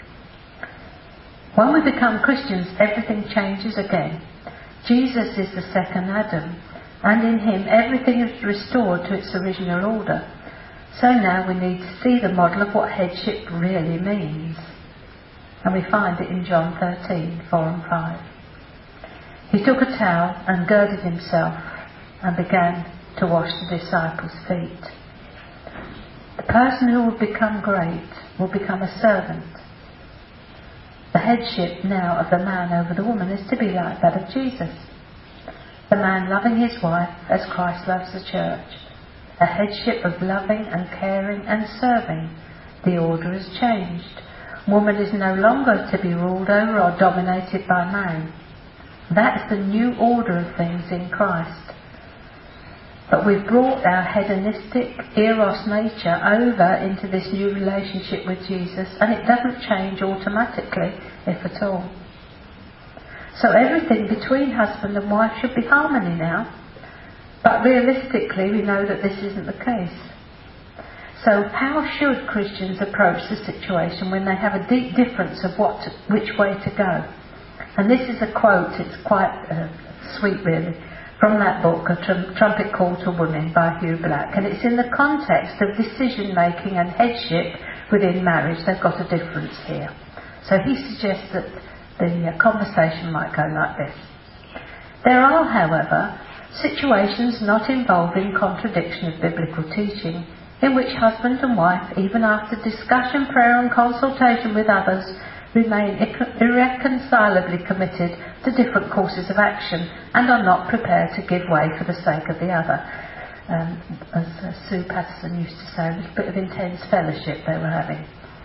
When we become Christians, everything changes again. Jesus is the second Adam, and in him everything is restored to its original order. So now we need to see the model of what headship really means. And we find it in John thirteen, four and five. He took a towel and girded himself and began to wash the disciples' feet. The person who will become great will become a servant. The headship now of the man over the woman is to be like that of Jesus. The man loving his wife as Christ loves the church. A headship of loving and caring and serving. The order has changed. Woman is no longer to be ruled over or dominated by man. That is the new order of things in Christ. But we've brought our hedonistic eros nature over into this new relationship with Jesus, and it doesn't change automatically, if at all. So everything between husband and wife should be harmony now. But realistically, we know that this isn't the case. So how should Christians approach the situation when they have a deep difference of what to, which way to go? And this is a quote, it's quite uh, sweet really, from that book, A Trum- Trumpet Call to Women by Hugh Black. And it's in the context of decision making and headship within marriage. They've got a difference here. So he suggests that the uh, conversation might go like this. There are, however, situations not involving contradiction of biblical teaching, in which husband and wife, even after discussion, prayer and consultation with others, remain irreconcilably committed to different courses of action and are not prepared to give way for the sake of the other. Um, as uh, Sue Patterson used to say, it was a bit of intense fellowship they were having.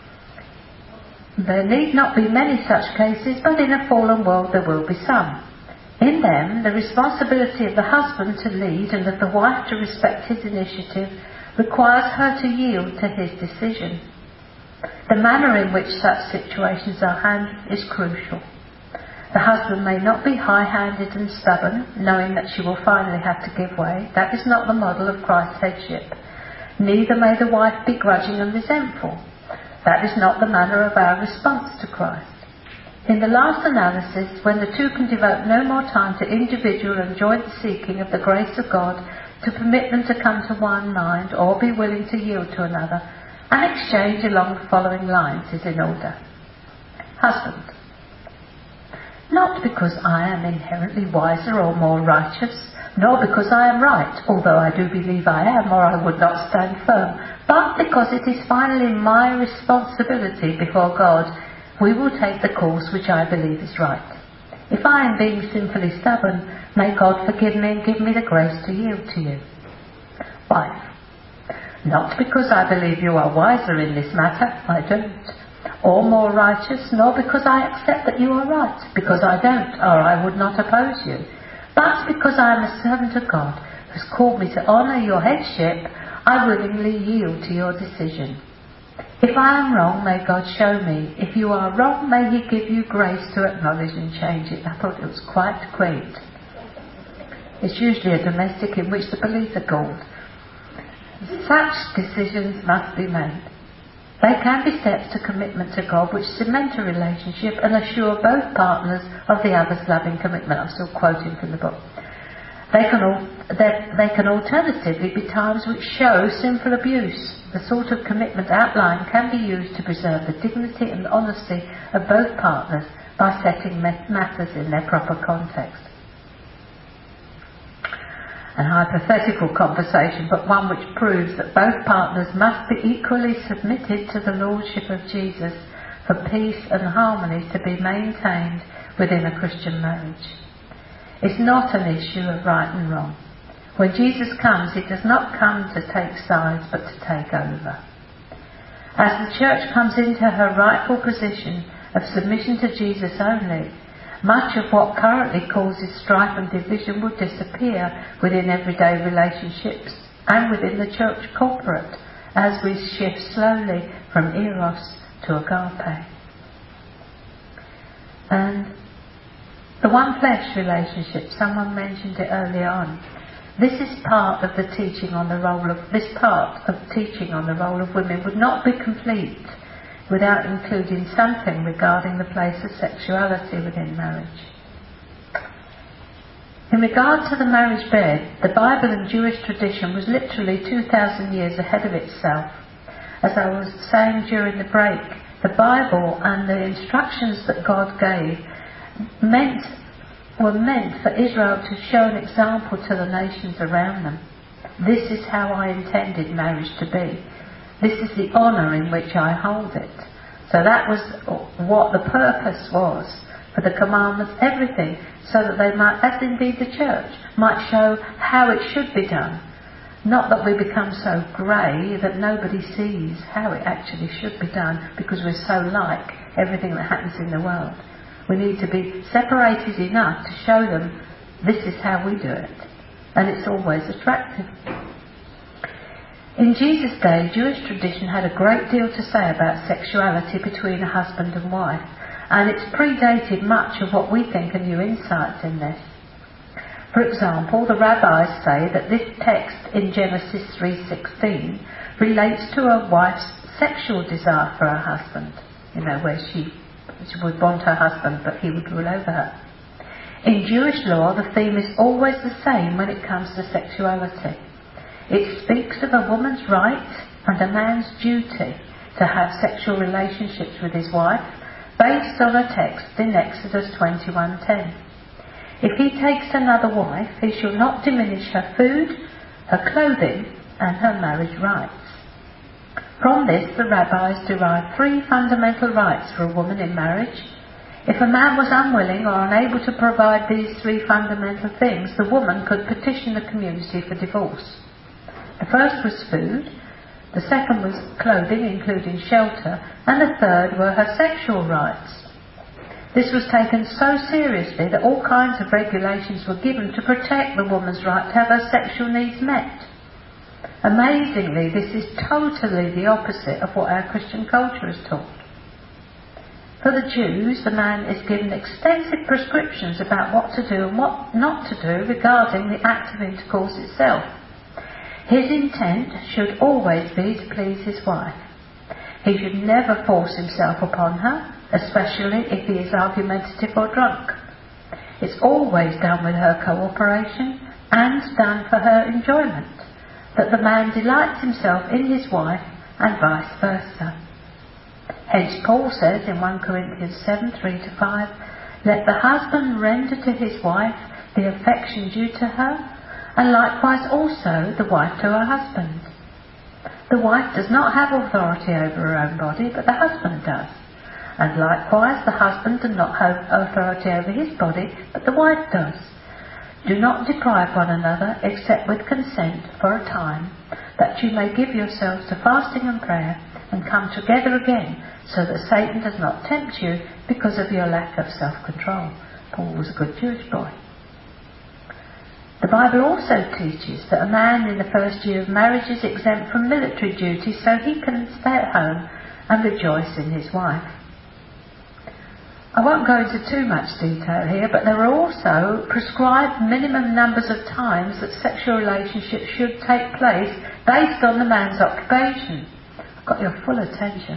There need not be many such cases, but in a fallen world there will be some. In them, the responsibility of the husband to lead and of the wife to respect his initiative requires her to yield to his decision. The manner in which such situations are handled is crucial. The husband may not be high-handed and stubborn, knowing that she will finally have to give way. That is not the model of Christ's headship. Neither may the wife be grudging and resentful. That is not the manner of our response to Christ. In the last analysis, when the two can devote no more time to individual and joint seeking of the grace of God to permit them to come to one mind or be willing to yield to another, an exchange along the following lines is in order. Husband: not because I am inherently wiser or more righteous, nor because I am right, although I do believe I am, or I would not stand firm, but because it is finally my responsibility before God, we will take the course which I believe is right. If I am being sinfully stubborn, may God forgive me and give me the grace to yield to you. Wife: not because I believe you are wiser in this matter, I don't, or more righteous, nor because I accept that you are right, because I don't, or I would not oppose you, but because I am a servant of God who has called me to honour your headship, I willingly yield to your decision. If I am wrong, may God show me. If you are wrong, may he give you grace to acknowledge and change it. I thought it was quite quaint. It's usually a domestic in which the police are called. Such decisions must be made. They can be steps to commitment to God which cement a relationship and assure both partners of the other's loving commitment. I'm still quoting from the book. They can, al- they can alternatively be times which show sinful abuse. The sort of commitment outlined can be used to preserve the dignity and honesty of both partners by setting matters in their proper context. An hypothetical conversation, but one which proves that both partners must be equally submitted to the lordship of Jesus for peace and harmony to be maintained within a Christian marriage. It's not an issue of right and wrong. When Jesus comes, he does not come to take sides, but to take over. As the church comes into her rightful position of submission to Jesus only, much of what currently causes strife and division will disappear within everyday relationships and within the church corporate as we shift slowly from eros to agape. And the one flesh relationship, someone mentioned it earlier on. This is part of the teaching on the role of this part of teaching on the role of women would not be complete without including something regarding the place of sexuality within marriage. In regard to the marriage bed, the Bible and Jewish tradition was literally two thousand years ahead of itself. As I was saying during the break, the Bible and the instructions that God gave meant were meant for Israel to show an example to the nations around them. This is how I intended marriage to be. This is the honour in which I hold it. So that was what the purpose was for the commandments, everything, so that they might, as indeed the church, might show how it should be done. Not that we become so grey that nobody sees how it actually should be done because we're so like everything that happens in the world. We need to be separated enough to show them this is how we do it. and it's always attractive. In Jesus' day, Jewish tradition had a great deal to say about sexuality between a husband and wife, and it's predated much of what we think are new insights in this. For example, the rabbis say that this text in Genesis three sixteen relates to a wife's sexual desire for her husband, you know, where she, she would want her husband but he would rule over her. In Jewish law, the theme is always the same when it comes to sexuality. It speaks of a woman's right and a man's duty to have sexual relationships with his wife, based on a text in Exodus twenty-one ten. If he takes another wife, he shall not diminish her food, her clothing, and her marriage rights. From this, the rabbis derive three fundamental rights for a woman in marriage. If a man was unwilling or unable to provide these three fundamental things, the woman could petition the community for divorce. The first was food, the second was clothing, including shelter, and the third were her sexual rights. This was taken so seriously that all kinds of regulations were given to protect the woman's right to have her sexual needs met. Amazingly, this is totally the opposite of what our Christian culture is taught. For the Jews, the man is given extensive prescriptions about what to do and what not to do regarding the act of intercourse itself. His intent should always be to please his wife. He should never force himself upon her, especially if he is argumentative or drunk. It's always done with her cooperation and done for her enjoyment, that the man delights himself in his wife and vice versa. Hence Paul says in First Corinthians seven three to five, let the husband render to his wife the affection due to her, and likewise also the wife to her husband. The wife does not have authority over her own body, but the husband does. And likewise the husband does not have authority over his body, but the wife does. Do not deprive one another, except with consent for a time, that you may give yourselves to fasting and prayer, and come together again, so that Satan does not tempt you because of your lack of self-control. Paul was a good Jewish boy. The Bible also teaches that a man in the first year of marriage is exempt from military duty so he can stay at home and rejoice in his wife. I won't go into too much detail here, but there are also prescribed minimum numbers of times that sexual relationships should take place based on the man's occupation. I've got your full attention.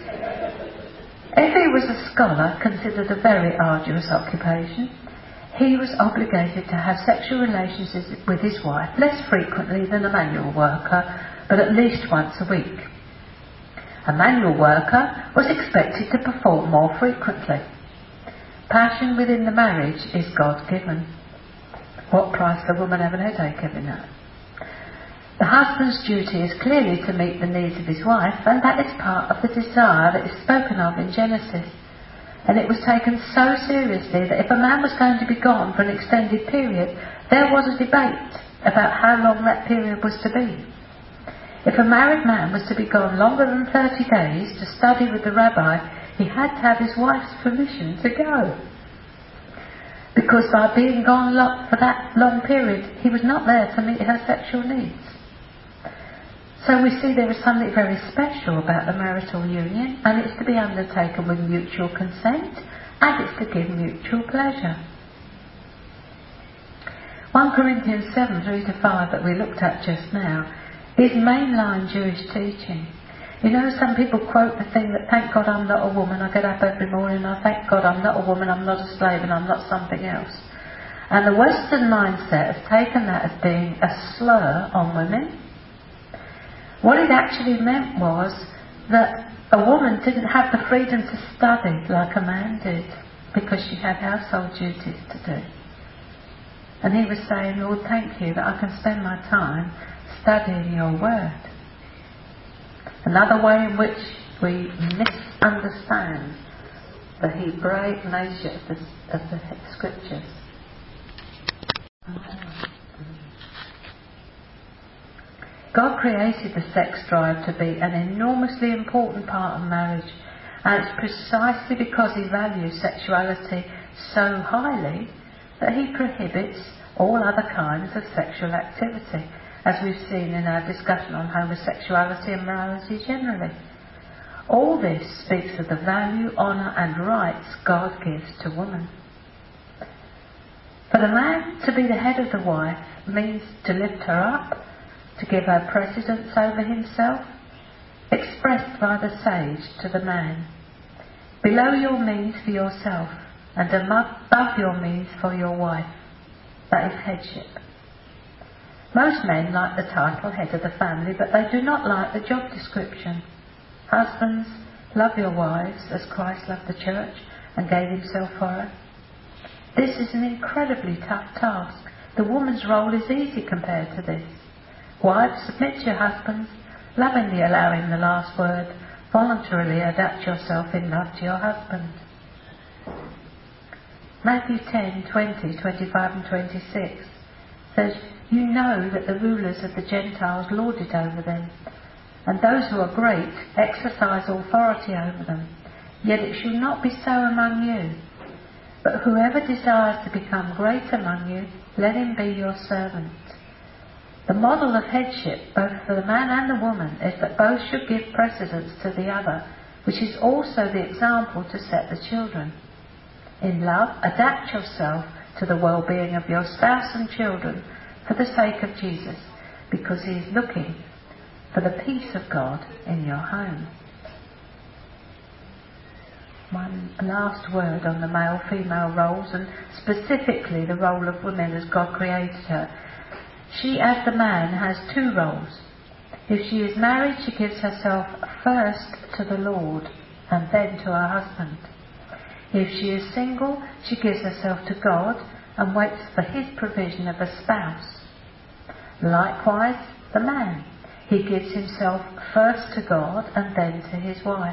If he was a scholar, considered a very arduous occupation, he was obligated to have sexual relations with his wife less frequently than a manual worker, but at least once a week. A manual worker was expected to perform more frequently. Passion within the marriage is God-given. What price the woman have an headache having that? The husband's duty is clearly to meet the needs of his wife, and that is part of the desire that is spoken of in Genesis. And it was taken so seriously that if a man was going to be gone for an extended period, there was a debate about how long that period was to be. If a married man was to be gone longer than thirty days to study with the rabbi, he had to have his wife's permission to go. Because by being gone for that long period, he was not there to meet her sexual needs. So we see there is something very special about the marital union, and it's to be undertaken with mutual consent, and it's to give mutual pleasure. First Corinthians seven three to five that we looked at just now is mainline Jewish teaching. You know, some people quote the thing that, thank God I'm not a woman, I get up every morning and I thank God I'm not a woman, I'm not a slave and I'm not something else. And the Western mindset has taken that as being a slur on women. What it actually meant was that a woman didn't have the freedom to study like a man did, because she had household duties to do. And he was saying, Lord, thank you that I can spend my time studying your word. Another way in which we misunderstand the Hebraic nature of the, of the scriptures. God created the sex drive to be an enormously important part of marriage, and it's precisely because he values sexuality so highly that he prohibits all other kinds of sexual activity, as we've seen in our discussion on homosexuality and morality generally. All this speaks of the value, honour and rights God gives to woman. For the man to be the head of the wife means to lift her up, to give her precedence over himself, expressed by the sage to the man. Below your means for yourself, and above your means for your wife. That is headship. Most men like the title head of the family, but they do not like the job description. Husbands, love your wives as Christ loved the church and gave himself for her. This is an incredibly tough task. The woman's role is easy compared to this. Wives, submit to your husbands, lovingly allowing the last word, voluntarily adapt yourself in love to your husband. Matthew ten, twenty, twenty-five and twenty-six says, you know that the rulers of the Gentiles lord it over them, and those who are great exercise authority over them. Yet it shall not be so among you. But whoever desires to become great among you, let him be your servant. The model of headship, both for the man and the woman, is that both should give precedence to the other, which is also the example to set the children. In love, adapt yourself to the well-being of your spouse and children for the sake of Jesus, because he is looking for the peace of God in your home. One last word on the male-female roles, and specifically the role of women as God created her. She, as the man, has two roles. If she is married, she gives herself first to the Lord and then to her husband. If she is single, she gives herself to God and waits for his provision of a spouse. Likewise, the man. He gives himself first to God and then to his wife.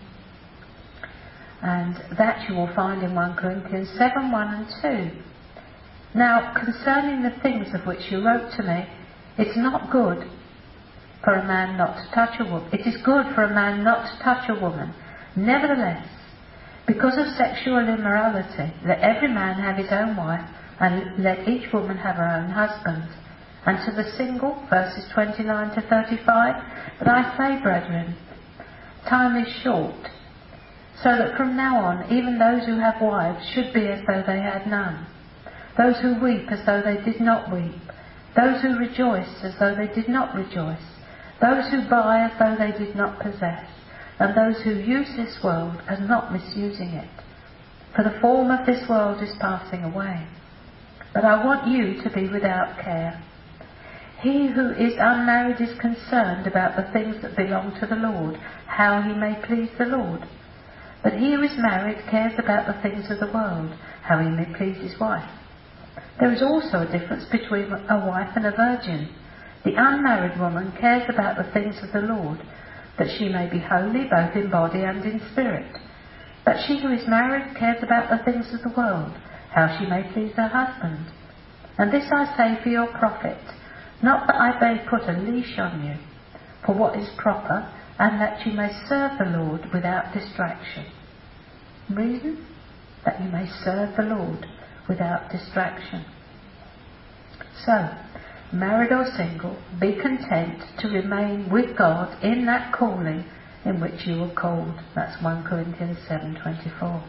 And that you will find in First Corinthians seven, one and two. Now, concerning the things of which you wrote to me, it's not good for a man not to touch a woman. It is good for a man not to touch a woman. Nevertheless, because of sexual immorality, let every man have his own wife, and let each woman have her own husband. And to the single, verses twenty-nine to thirty-five, but I say, brethren, time is short, so that from now on even those who have wives should be as though they had none, those who weep as though they did not weep, those who rejoice as though they did not rejoice, those who buy as though they did not possess, and those who use this world as not misusing it. For the form of this world is passing away. But I want you to be without care. He who is unmarried is concerned about the things that belong to the Lord, how he may please the Lord. But he who is married cares about the things of the world, how he may please his wife. There is also a difference between a wife and a virgin. The unmarried woman cares about the things of the Lord, that she may be holy both in body and in spirit. But she who is married cares about the things of the world, how she may please her husband. And this I say for your profit, not that I may put a leash on you, for what is proper, and that you may serve the Lord without distraction. Reason? That you may serve the Lord without distraction. So, married or single, be content to remain with God in that calling in which you were called. That's First Corinthians seven twenty-four.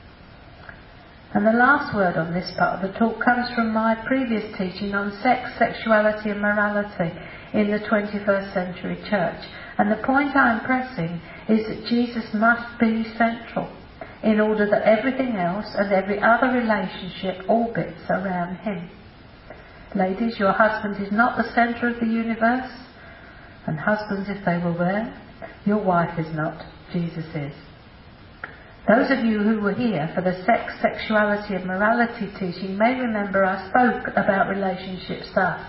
And the last word on this part of the talk comes from my previous teaching on sex, sexuality and morality in the twenty-first century church. And the point I'm pressing is that Jesus must be central in order that everything else and every other relationship orbits around him. Ladies, your husband is not the centre of the universe, and husbands, if they were there, your wife is not, Jesus is. Those of you who were here for the sex, sexuality and morality teaching may remember I spoke about relationships thus.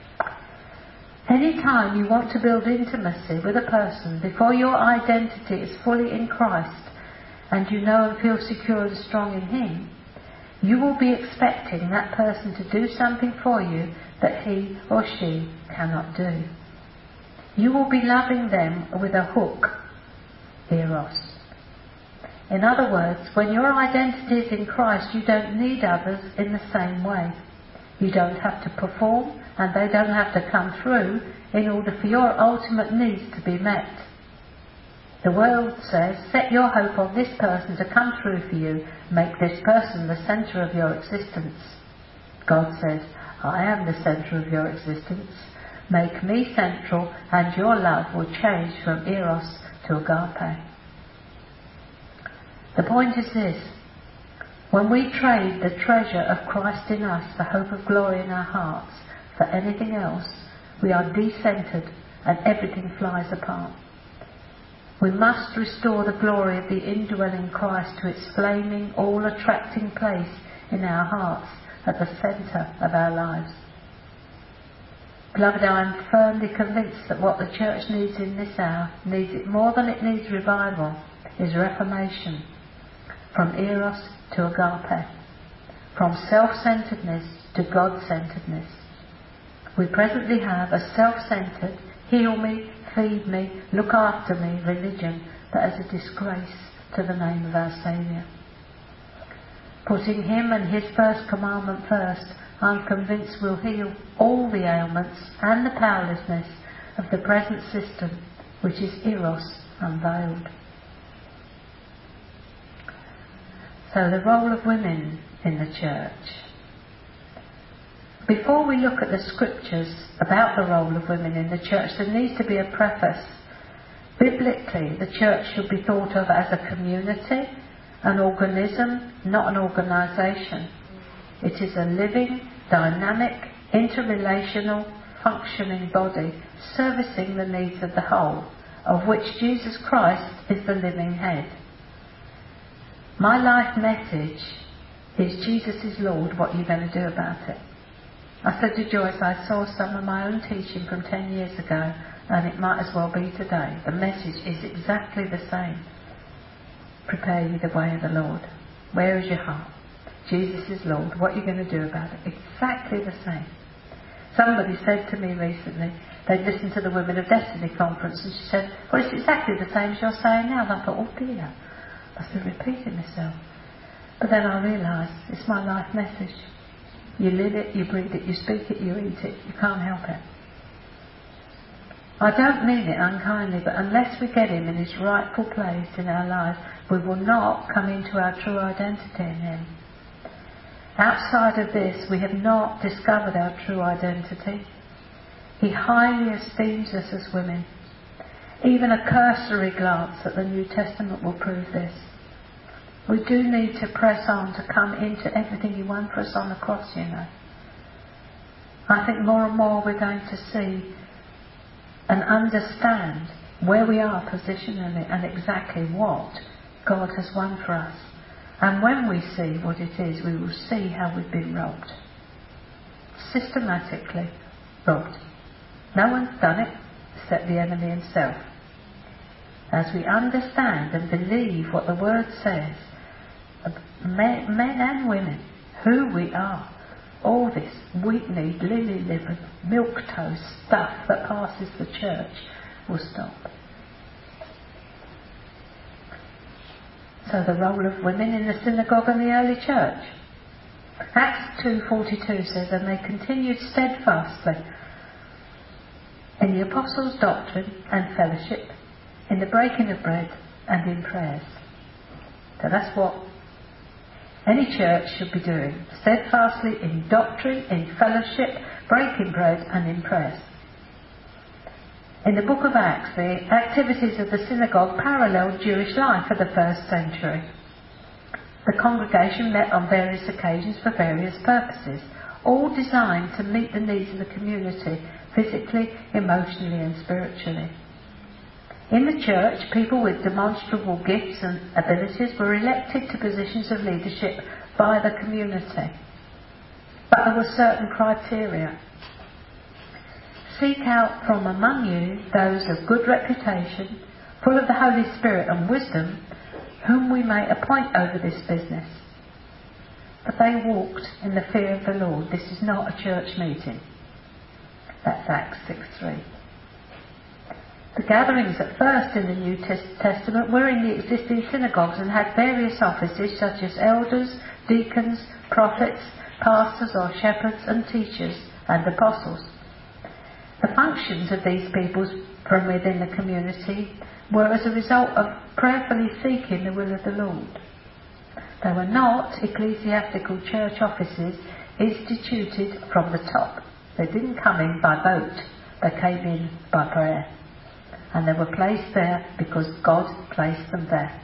Any time you want to build intimacy with a person before your identity is fully in Christ and you know and feel secure and strong in him, you will be expecting that person to do something for you that he or she cannot do. You will be loving them with a hook, eros. In other words, when your identity is in Christ, you don't need others in the same way. You don't have to perform, and they don't have to come through in order for your ultimate needs to be met. The world says, set your hope on this person to come through for you, make this person the centre of your existence. God says, I am the centre of your existence. Make me central, and your love will change from eros to agape. The point is this: when we trade the treasure of Christ in us, the hope of glory in our hearts, for anything else, we are decentered and everything flies apart. We must restore the glory of the indwelling Christ to its flaming, all-attracting place in our hearts at the centre of our lives. Beloved, I am firmly convinced that what the church needs in this hour, needs it more than it needs revival, is reformation. From eros to agape. From self-centeredness to God-centeredness. We presently have a self-centered, heal me, feed me, look after me religion that is a disgrace to the name of our Saviour. Putting Him and His first commandment first, I'm convinced will heal all the ailments and the powerlessness of the present system, which is eros unveiled. So the role of women in the church. Before we look at the scriptures about the role of women in the church, there needs to be a preface. Biblically, the church should be thought of as a community, an organism, not an organisation. It is a living, dynamic, interrelational, functioning body, servicing the needs of the whole, of which Jesus Christ is the living head. My life message is Jesus is Lord, what are you going to do about it? I said to Joyce, I saw some of my own teaching from ten years ago, and it might as well be today. The message is exactly the same. Prepare ye the way of the Lord. Where is your heart? Jesus is Lord. What are you going to do about it? Exactly the same. Somebody said to me recently, they'd listened to the Women of Destiny conference, and she said, well, it's exactly the same as you're saying now. And I thought, oh dear, I must have repeated myself. But then I realised it's my life message. You live it, you breathe it, you speak it, you eat it. You can't help it. I don't mean it unkindly, but unless we get Him in His rightful place in our lives, we will not come into our true identity in Him. Outside of this, we have not discovered our true identity. He highly esteems us as women. Even a cursory glance at the New Testament will prove this. We do need to press on to come into everything He won for us on the cross, you know. I think more and more we're going to see and understand where we are positionally and exactly what God has won for us. And when we see what it is, we will see how we've been robbed. Systematically robbed. No one's done it except the enemy himself. As we understand and believe what the Word says, men, men and women, who we are, all this weak-kneed, lily-livered, milk-toast stuff that passes the church will stop. So the role of women in the synagogue and the early church. Acts two forty-two says, and they continued steadfastly in the apostles' doctrine and fellowship, in the breaking of bread and in prayers. So that's what any church should be doing. Steadfastly in doctrine, in fellowship, breaking bread and in prayers. In the book of Acts, the activities of the synagogue paralleled Jewish life for the first century. The congregation met on various occasions for various purposes, all designed to meet the needs of the community, physically, emotionally and spiritually. In the church, people with demonstrable gifts and abilities were elected to positions of leadership by the community. But there were certain criteria. Seek out from among you those of good reputation, full of the Holy Spirit and wisdom, whom we may appoint over this business. But they walked in the fear of the Lord. This is not a church meeting. That's Acts six three. The gatherings at first in the New Testament were in the existing synagogues and had various offices such as elders, deacons, prophets, pastors or shepherds and teachers and apostles. The functions of these people from within the community were as a result of prayerfully seeking the will of the Lord. They were not ecclesiastical church offices instituted from the top. They didn't come in by vote, they came in by prayer. And they were placed there because God placed them there.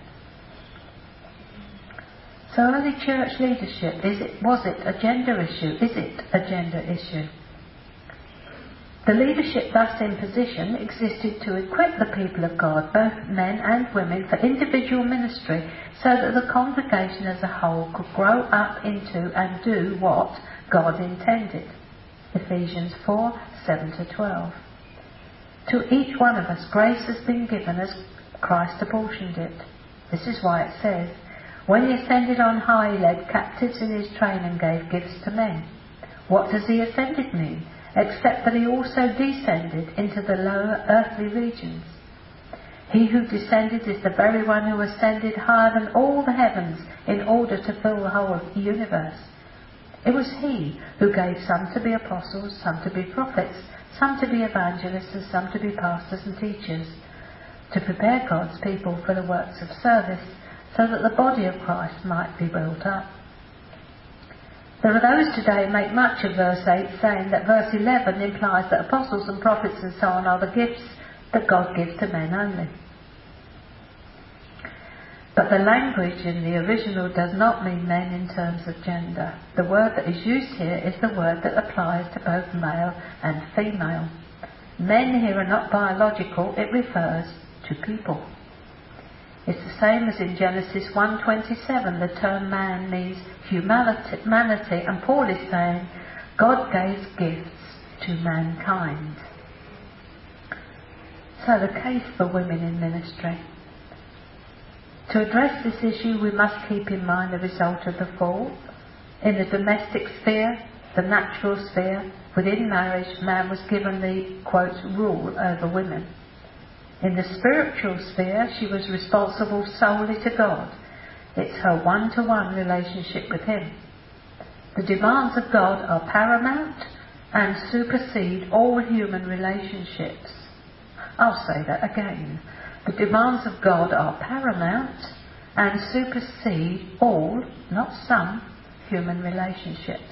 So early church leadership, is it, was it a gender issue? Is it a gender issue? The leadership thus in position existed to equip the people of God, both men and women, for individual ministry so that the congregation as a whole could grow up into and do what God intended. Ephesians four, seven to twelve. To each one of us grace has been given as Christ apportioned it. This is why it says, when he ascended on high, he led captives in his train and gave gifts to men. What does he ascended mean? Except that he also descended into the lower earthly regions. He who descended is the very one who ascended higher than all the heavens in order to fill the whole of the universe. It was he who gave some to be apostles, some to be prophets, some to be evangelists, and some to be pastors and teachers, to prepare God's people for the works of service, so that the body of Christ might be built up. There are those today who make much of verse eight, saying that verse eleven implies that apostles and prophets and so on are the gifts that God gives to men only. But the language in the original does not mean men in terms of gender. The word that is used here is the word that applies to both male and female. Men here are not biological, it refers to people. It's the same as in Genesis one twenty-seven, the term man means humanity, humanity, and Paul is saying God gave gifts to mankind. So the case for women in ministry. To address this issue, we must keep in mind the result of the fall. In the domestic sphere, the natural sphere, within marriage, man was given the, quote, rule over women. In the spiritual sphere, she was responsible solely to God. It's her one-to-one relationship with Him. The demands of God are paramount and supersede all human relationships. I'll say that again. The demands of God are paramount and supersede all, not some, human relationships.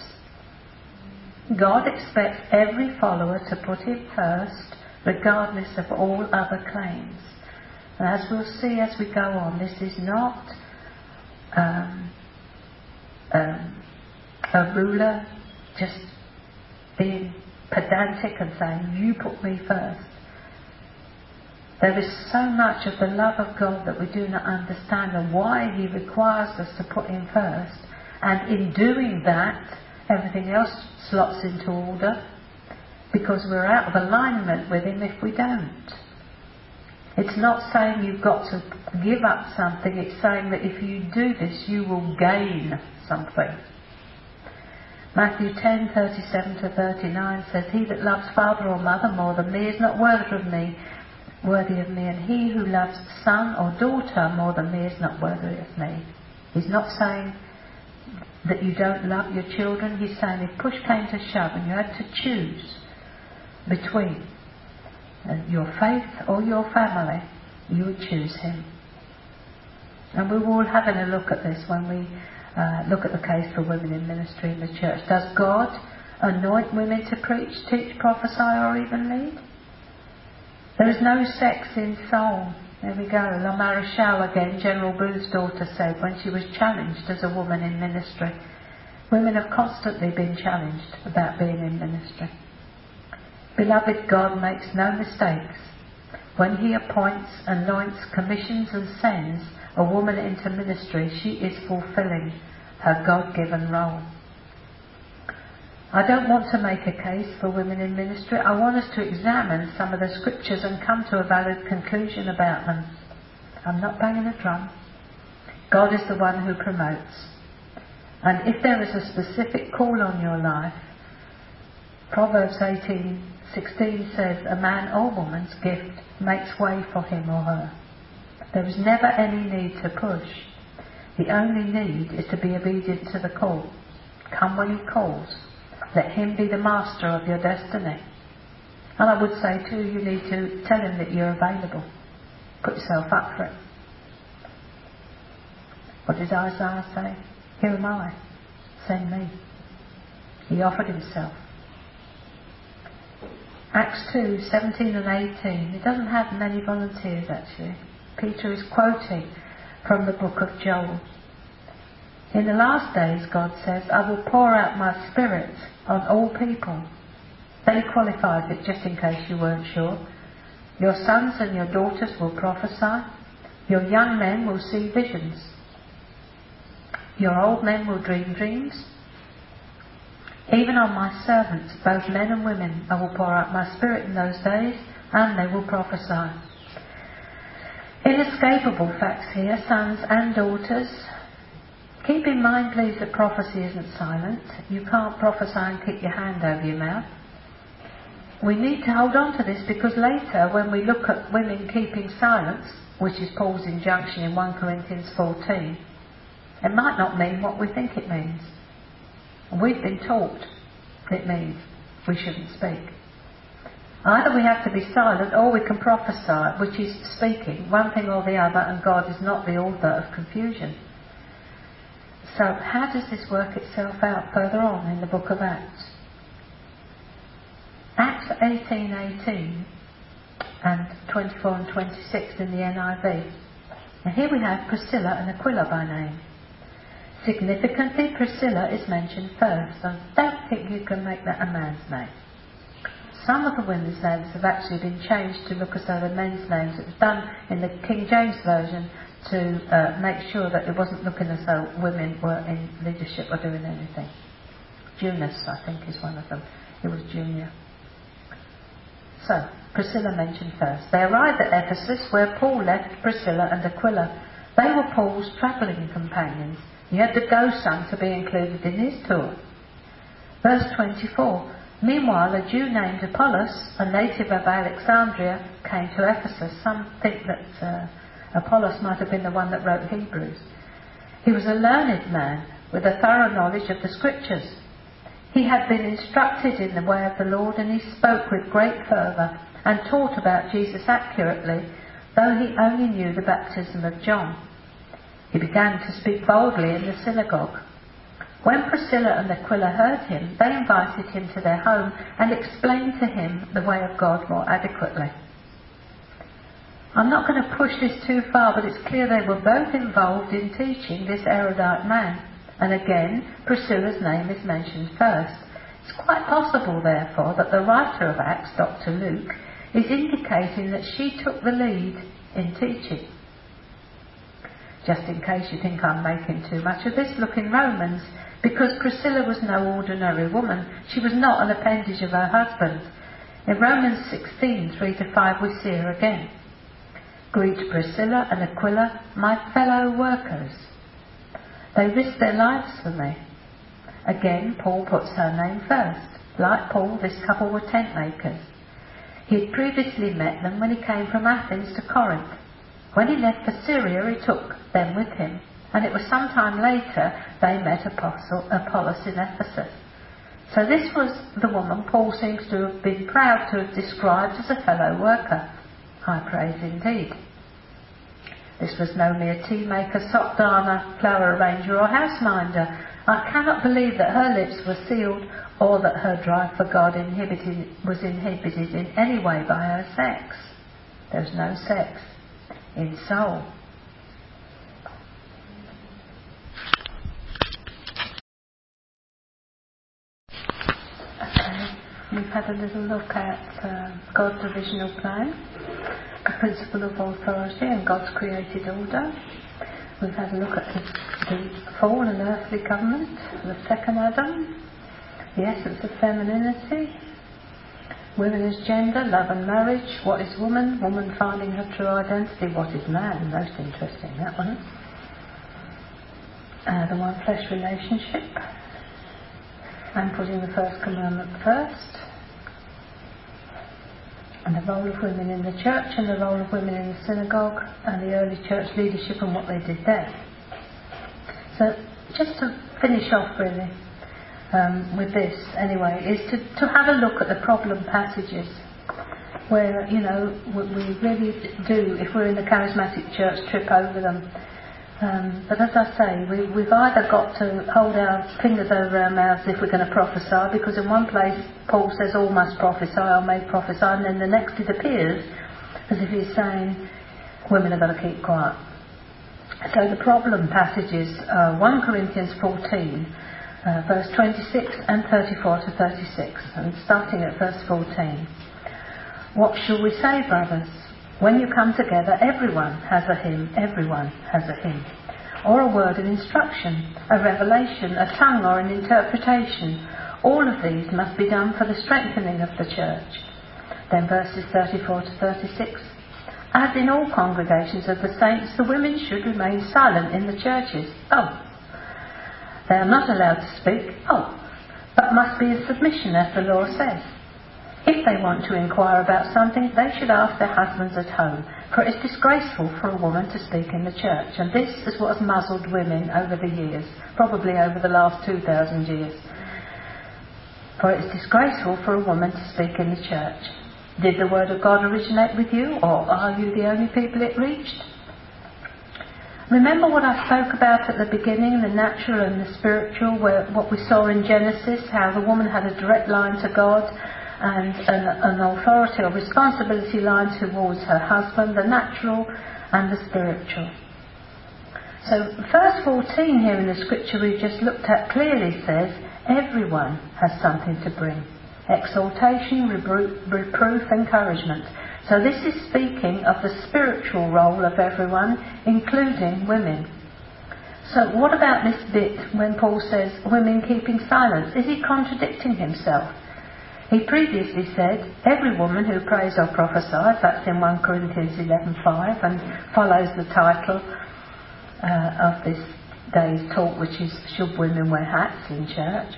God expects every follower to put Him first, regardless of all other claims. And as we'll see as we go on, this is not um, um, a ruler just being pedantic and saying, you put me first. There is so much of the love of God that we do not understand, and why He requires us to put Him first. And in doing that, everything else slots into order, because we're out of alignment with Him if we don't. It's not saying you've got to give up something, it's saying that if you do this, you will gain something. Matthew ten, thirty-seven to thirty-nine says, he that loves father or mother more than me is not worthy of me, worthy of me, and he who loves son or daughter more than me is not worthy of me. He's not saying that you don't love your children. He's saying if push came to shove and you had to choose between your faith or your family, you would choose Him. And we will having a look at this when we uh, look at the case for women in ministry in the church. Does God anoint women to preach, teach, prophesy, or even lead? There is no sex in soul. There we go. La Maréchale again, General Booth's daughter, said when she was challenged as a woman in ministry. Women have constantly been challenged about being in ministry. Beloved, God makes no mistakes. When He appoints, anoints, commissions and sends a woman into ministry, she is fulfilling her God-given role. I don't want to make a case for women in ministry. I want us to examine some of the scriptures and come to a valid conclusion about them. I'm not banging a drum. God is the one who promotes. And if there is a specific call on your life, Proverbs eighteen sixteen says, a man or woman's gift makes way for him or her. There is never any need to push. The only need is to be obedient to the call. Come when he calls. Let him be the master of your destiny. And I would say too, you need to tell him that you're available. Put yourself up for it. What did Isaiah say? Here am I. Send me. He offered himself. Acts two, seventeen and eighteen. It doesn't have many volunteers actually. Peter is quoting from the book of Joel. In the last days, God says, I will pour out my spirit on all people. Then he qualifies it just in case you weren't sure. Your sons and your daughters will prophesy. Your young men will see visions. Your old men will dream dreams. Even on my servants, both men and women, I will pour out my spirit in those days, and they will prophesy. Inescapable facts here, sons and daughters. Keep in mind, please, that prophecy isn't silent. You can't prophesy and keep your hand over your mouth. We need to hold on to this because later, when we look at women keeping silence, which is Paul's injunction in First Corinthians fourteen, it might not mean what we think it means. We've been taught it means we shouldn't speak. Either we have to be silent or we can prophesy, which is speaking, one thing or the other, and God is not the author of confusion. So how does this work itself out further on in the book of Acts? Acts eighteen eighteen and twenty-four and twenty-six in the N I V. Now here we have Priscilla and Aquila by name. Significantly, Priscilla is mentioned first. I don't think you can make that a man's name. Some of the women's names have actually been changed to look as though they're men's names. It was done in the King James Version to uh, make sure that it wasn't looking as though women were in leadership or doing anything. Junius, I think, is one of them. It was Junior. So, Priscilla mentioned first. They arrived at Ephesus, where Paul left Priscilla and Aquila. They were Paul's travelling companions. He had the go-son to be included in his tour. Verse twenty-four. Meanwhile, a Jew named Apollos, a native of Alexandria, came to Ephesus. Some think that uh, Apollos might have been the one that wrote Hebrews. He was a learned man with a thorough knowledge of the Scriptures. He had been instructed in the way of the Lord, and he spoke with great fervour and taught about Jesus accurately, though he only knew the baptism of John. He began to speak boldly in the synagogue. When Priscilla and Aquila heard him, they invited him to their home and explained to him the way of God more adequately. I'm not going to push this too far, but it's clear they were both involved in teaching this erudite man. And again, Priscilla's name is mentioned first. It's quite possible, therefore, that the writer of Acts, Doctor Luke, is indicating that she took the lead in teaching. Just in case you think I'm making too much of this, look in Romans. Because Priscilla was no ordinary woman, she was not an appendage of her husband. In Romans sixteen, three to five, we see her again. Greet Priscilla and Aquila, my fellow workers. They risked their lives for me. Again, Paul puts her name first. Like Paul, this couple were tent makers. He had previously met them when he came from Athens to Corinth. When he left for Syria, he took them with him, and it was some time later they met Apostle, Apollos in Ephesus. So this was the woman Paul seems to have been proud to have described as a fellow worker. High praise indeed. This was no mere tea maker, sock darner, flower arranger or houseminder. I cannot believe that her lips were sealed or that her drive for God inhibited, was inhibited in any way by her sex. There was no sex in soul. Okay, we've had a little look at uh, God's provisional plan, the principle of authority and God's created order. We've had a look at the, the fallen earthly government, the second Adam, the essence of femininity, women as gender, love and marriage, what is woman, woman finding her true identity, what is man, most interesting that one, uh, the one flesh relationship, and putting the first commandment first, and the role of women in the church and the role of women in the synagogue and the early church leadership and what they did there. So just to finish off really um, with this anyway, is to, to have a look at the problem passages where, you know, we really do, if we're in the charismatic church, trip over them. Um, but as I say, we, we've either got to hold our fingers over our mouths if we're going to prophesy, because in one place Paul says all must prophesy, I may prophesy, and then the next it appears as if he's saying women have got to keep quiet. So the problem passages are First Corinthians fourteen, uh, verse twenty-six and thirty-four to thirty-six, and starting at verse fourteen. What shall we say, brothers? When you come together, everyone has a hymn, everyone has a hymn, or a word of instruction, a revelation, a tongue or an interpretation. All of these must be done for the strengthening of the church. Then verses thirty-four to thirty-six. As in all congregations of the saints, the women should remain silent in the churches. Oh, they are not allowed to speak. Oh, but must be in submission as the law says. If they want to inquire about something, they should ask their husbands at home, for it is disgraceful for a woman to speak in the church. And this is what has muzzled women over the years, probably over the last two thousand years. For it is disgraceful for a woman to speak in the church. Did the word of God originate with you, or are you the only people it reached? Remember what I spoke about at the beginning, the natural and the spiritual, where what we saw in Genesis, how the woman had a direct line to God, and an, an authority or responsibility line towards her husband, the natural and the spiritual. So verse fourteen here in the scripture we just looked at clearly says everyone has something to bring. Exhortation, reproof, reproof, encouragement. So this is speaking of the spiritual role of everyone, including women. So what about this bit when Paul says women keeping silence? Is he contradicting himself? He previously said, every woman who prays or prophesies, that's in First Corinthians eleven five, and follows the title uh, of this day's talk, which is Should Women Wear Hats in Church?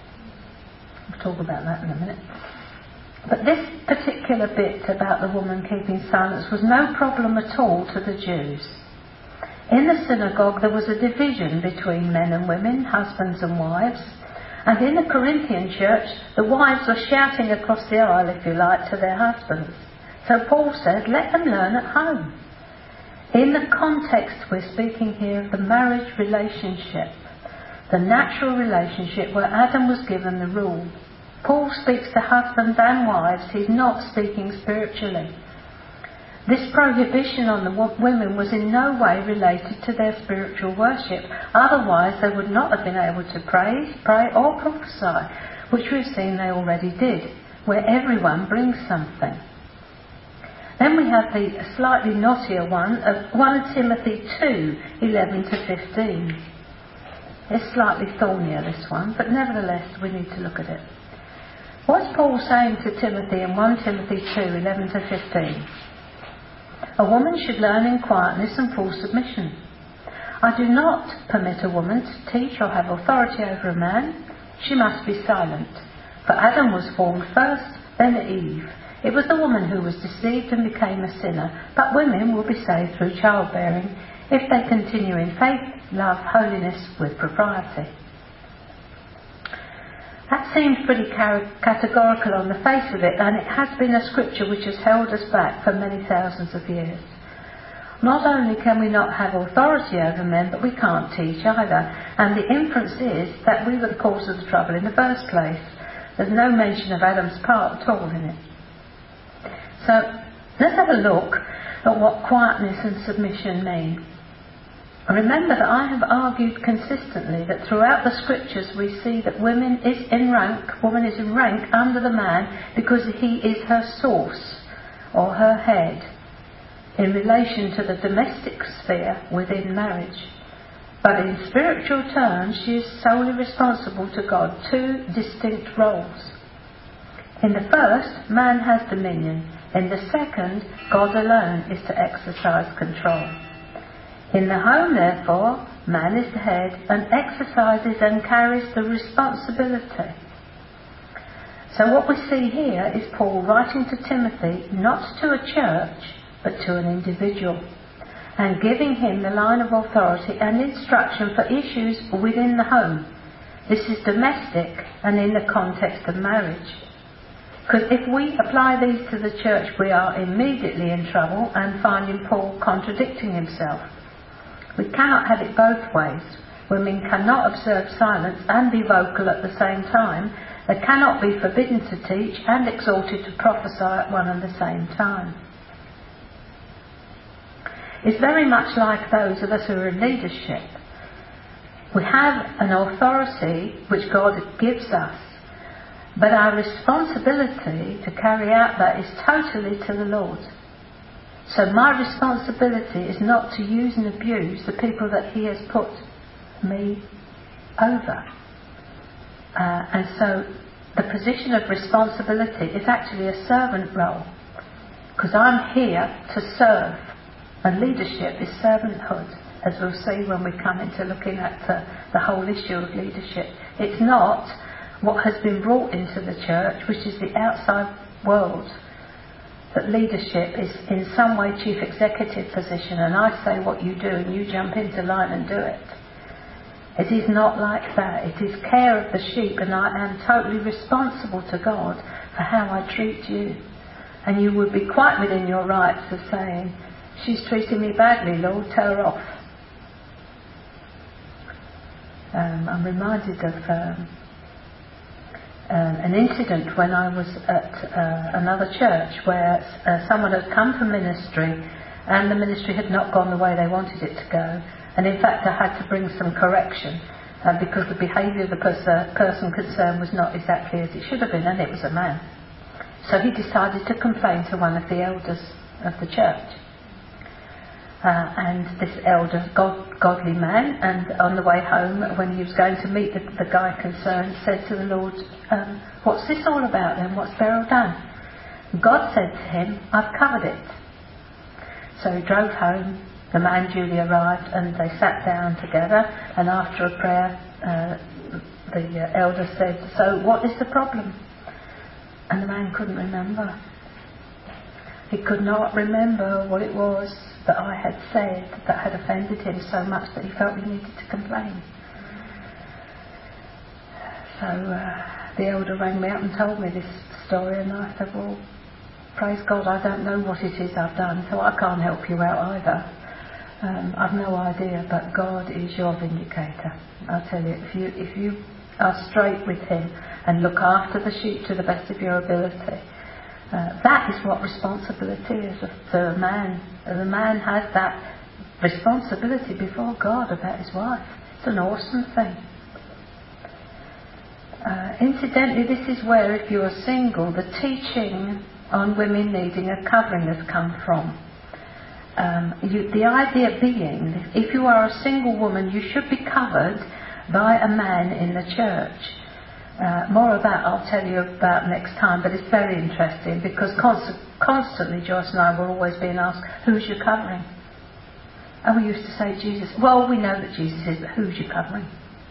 We'll talk about that in a minute. But this particular bit about the woman keeping silence was no problem at all to the Jews. In the synagogue there was a division between men and women, husbands and wives. And in the Corinthian church, the wives were shouting across the aisle, if you like, to their husbands. So Paul said, let them learn at home. In the context, we're speaking here of the marriage relationship, the natural relationship where Adam was given the rule. Paul speaks to husbands and wives. He's not speaking spiritually. This prohibition on the w- women was in no way related to their spiritual worship. Otherwise, they would not have been able to praise, pray or prophesy, which we've seen they already did, where everyone brings something. Then we have the slightly knottier one of First Timothy two, eleven to fifteen. It's slightly thornier, this one, but nevertheless we need to look at it. What's Paul saying to Timothy in First Timothy two, eleven to fifteen? A woman should learn in quietness and full submission. I do not permit a woman to teach or have authority over a man. She must be silent. For Adam was formed first, then Eve. It was the woman who was deceived and became a sinner, but women will be saved through childbearing if they continue in faith, love, holiness with propriety. That seems pretty categorical on the face of it, and it has been a scripture which has held us back for many thousands of years. Not only can we not have authority over men, but we can't teach either. And the inference is that we were the cause of the trouble in the first place. There's no mention of Adam's part at all in it. So let's have a look at what quietness and submission mean. Remember that I have argued consistently that throughout the scriptures we see that women is in rank, woman is in rank under the man because he is her source or her head in relation to the domestic sphere within marriage. But in spiritual terms she is solely responsible to God, two distinct roles. In the first, man has dominion. In the second, God alone is to exercise control. In the home, therefore, man is the head and exercises and carries the responsibility. So So what we see here is Paul writing to Timothy not to a church but to an individual, and giving him the line of authority and instruction for issues within the home. This is domestic and in the context of marriage. Because if we apply these to the church, we are immediately in trouble and finding Paul contradicting himself. We cannot have it both ways. Women cannot observe silence and be vocal at the same time. They cannot be forbidden to teach and exhorted to prophesy at one and the same time. It's very much like those of us who are in leadership. We have an authority which God gives us, but our responsibility to carry out that is totally to the Lord. So my responsibility is not to use and abuse the people that He has put me over. Uh, and so the position of responsibility is actually a servant role, because I'm here to serve, and leadership is servanthood, as we'll see when we come into looking at uh, the whole issue of leadership. It's not what has been brought into the church, which is the outside world, that leadership is in some way chief executive position, and I say what you do and you jump into line and do it. It is not like that. It is care of the sheep, and I am totally responsible to God for how I treat you. And you would be quite within your rights of saying, she's treating me badly, Lord, tell her off. Um, I'm reminded of um, uh, an incident when I was at uh, another church where uh, someone had come for ministry and the ministry had not gone the way they wanted it to go. And in fact I had to bring some correction uh, because the behaviour of the pers- uh, person concerned was not exactly as it should have been, and it was a man. So he decided to complain to one of the elders of the church. Uh, and this elder, God, godly man, and on the way home, when he was going to meet the, the guy concerned, said to the Lord, um, what's this all about then? What's Beryl done? God said to him, I've covered it. So he drove home, the man duly arrived, and they sat down together, and after a prayer, uh, the uh, elder said, so what is the problem? And the man couldn't remember. He could not remember what it was that I had said that had offended him so much that he felt he needed to complain. So uh, the elder rang me up and told me this story, and I said, well, praise God, I don't know what it is I've done, so I can't help you out either. Um, I've no idea, but God is your vindicator. I tell you, if you if you are straight with Him and look after the sheep to the best of your ability, Uh, that is what responsibility is to a man. The man has that responsibility before God about his wife. It's an awesome thing. Uh, incidentally, this is where, if you are single, the teaching on women needing a covering has come from. Um, you, the idea being, if you are a single woman, you should be covered by a man in the church. Uh, more of that I'll tell you about next time, but it's very interesting because const- constantly Joyce and I were always being asked, who's your covering? And we used to say Jesus. Well, we know that Jesus is, but who's your covering?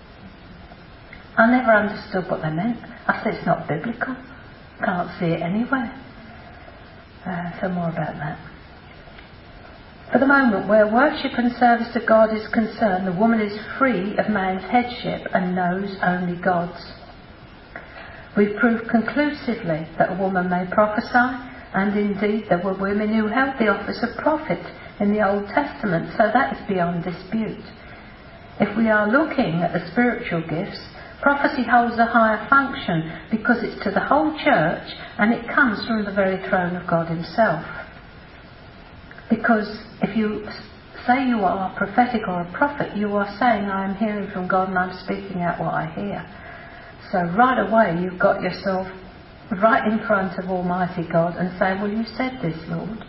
I never understood what they meant. I said it's not biblical. Can't see it anywhere. Uh, so more about that. For the moment, where worship and service to God is concerned, the woman is free of man's headship and knows only God's. We've proved conclusively that a woman may prophesy, and indeed there were women who held the office of prophet in the Old Testament, so that is beyond dispute. If we are looking at the spiritual gifts, prophecy holds a higher function because it's to the whole church and it comes from the very throne of God Himself. Because if you say you are prophetic or a prophet, you are saying, I am hearing from God and I'm speaking out what I hear. So right away you've got yourself right in front of Almighty God and saying, well, you said this, Lord.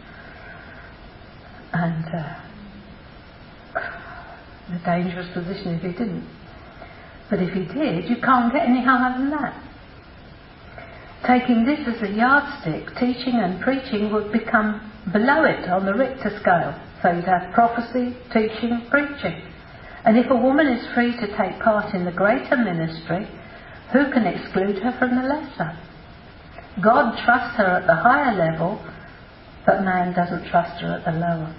And uh, the dangerous position if He didn't. But if He did, you can't get any higher than that. Taking this as a yardstick, teaching and preaching would become below it on the Richter scale. So you'd have prophecy, teaching, preaching. And if a woman is free to take part in the greater ministry, who can exclude her from the lesser? God trusts her at the higher level, but man doesn't trust her at the lower.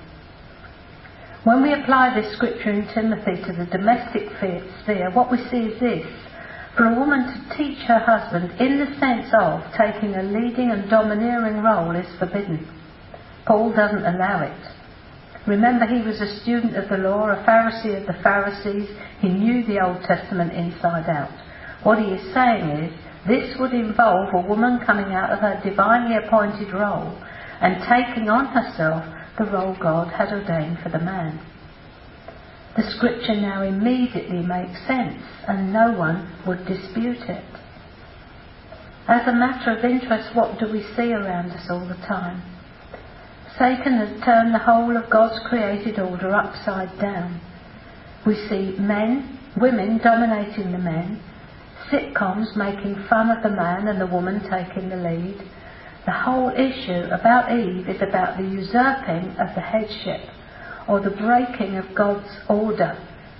When we apply this scripture in Timothy to the domestic sphere, what we see is this. For a woman to teach her husband in the sense of taking a leading and domineering role is forbidden. Paul doesn't allow it. Remember, he was a student of the law, a Pharisee of the Pharisees. He knew the Old Testament inside out. What he is saying is, this would involve a woman coming out of her divinely appointed role and taking on herself the role God had ordained for the man. The scripture now immediately makes sense, and no one would dispute it. As a matter of interest, what do we see around us all the time? Satan has turned the whole of God's created order upside down. We see men, women dominating the men, sitcoms making fun of the man and the woman taking the lead. The whole issue about Eve is about the usurping of the headship, or the breaking of God's order.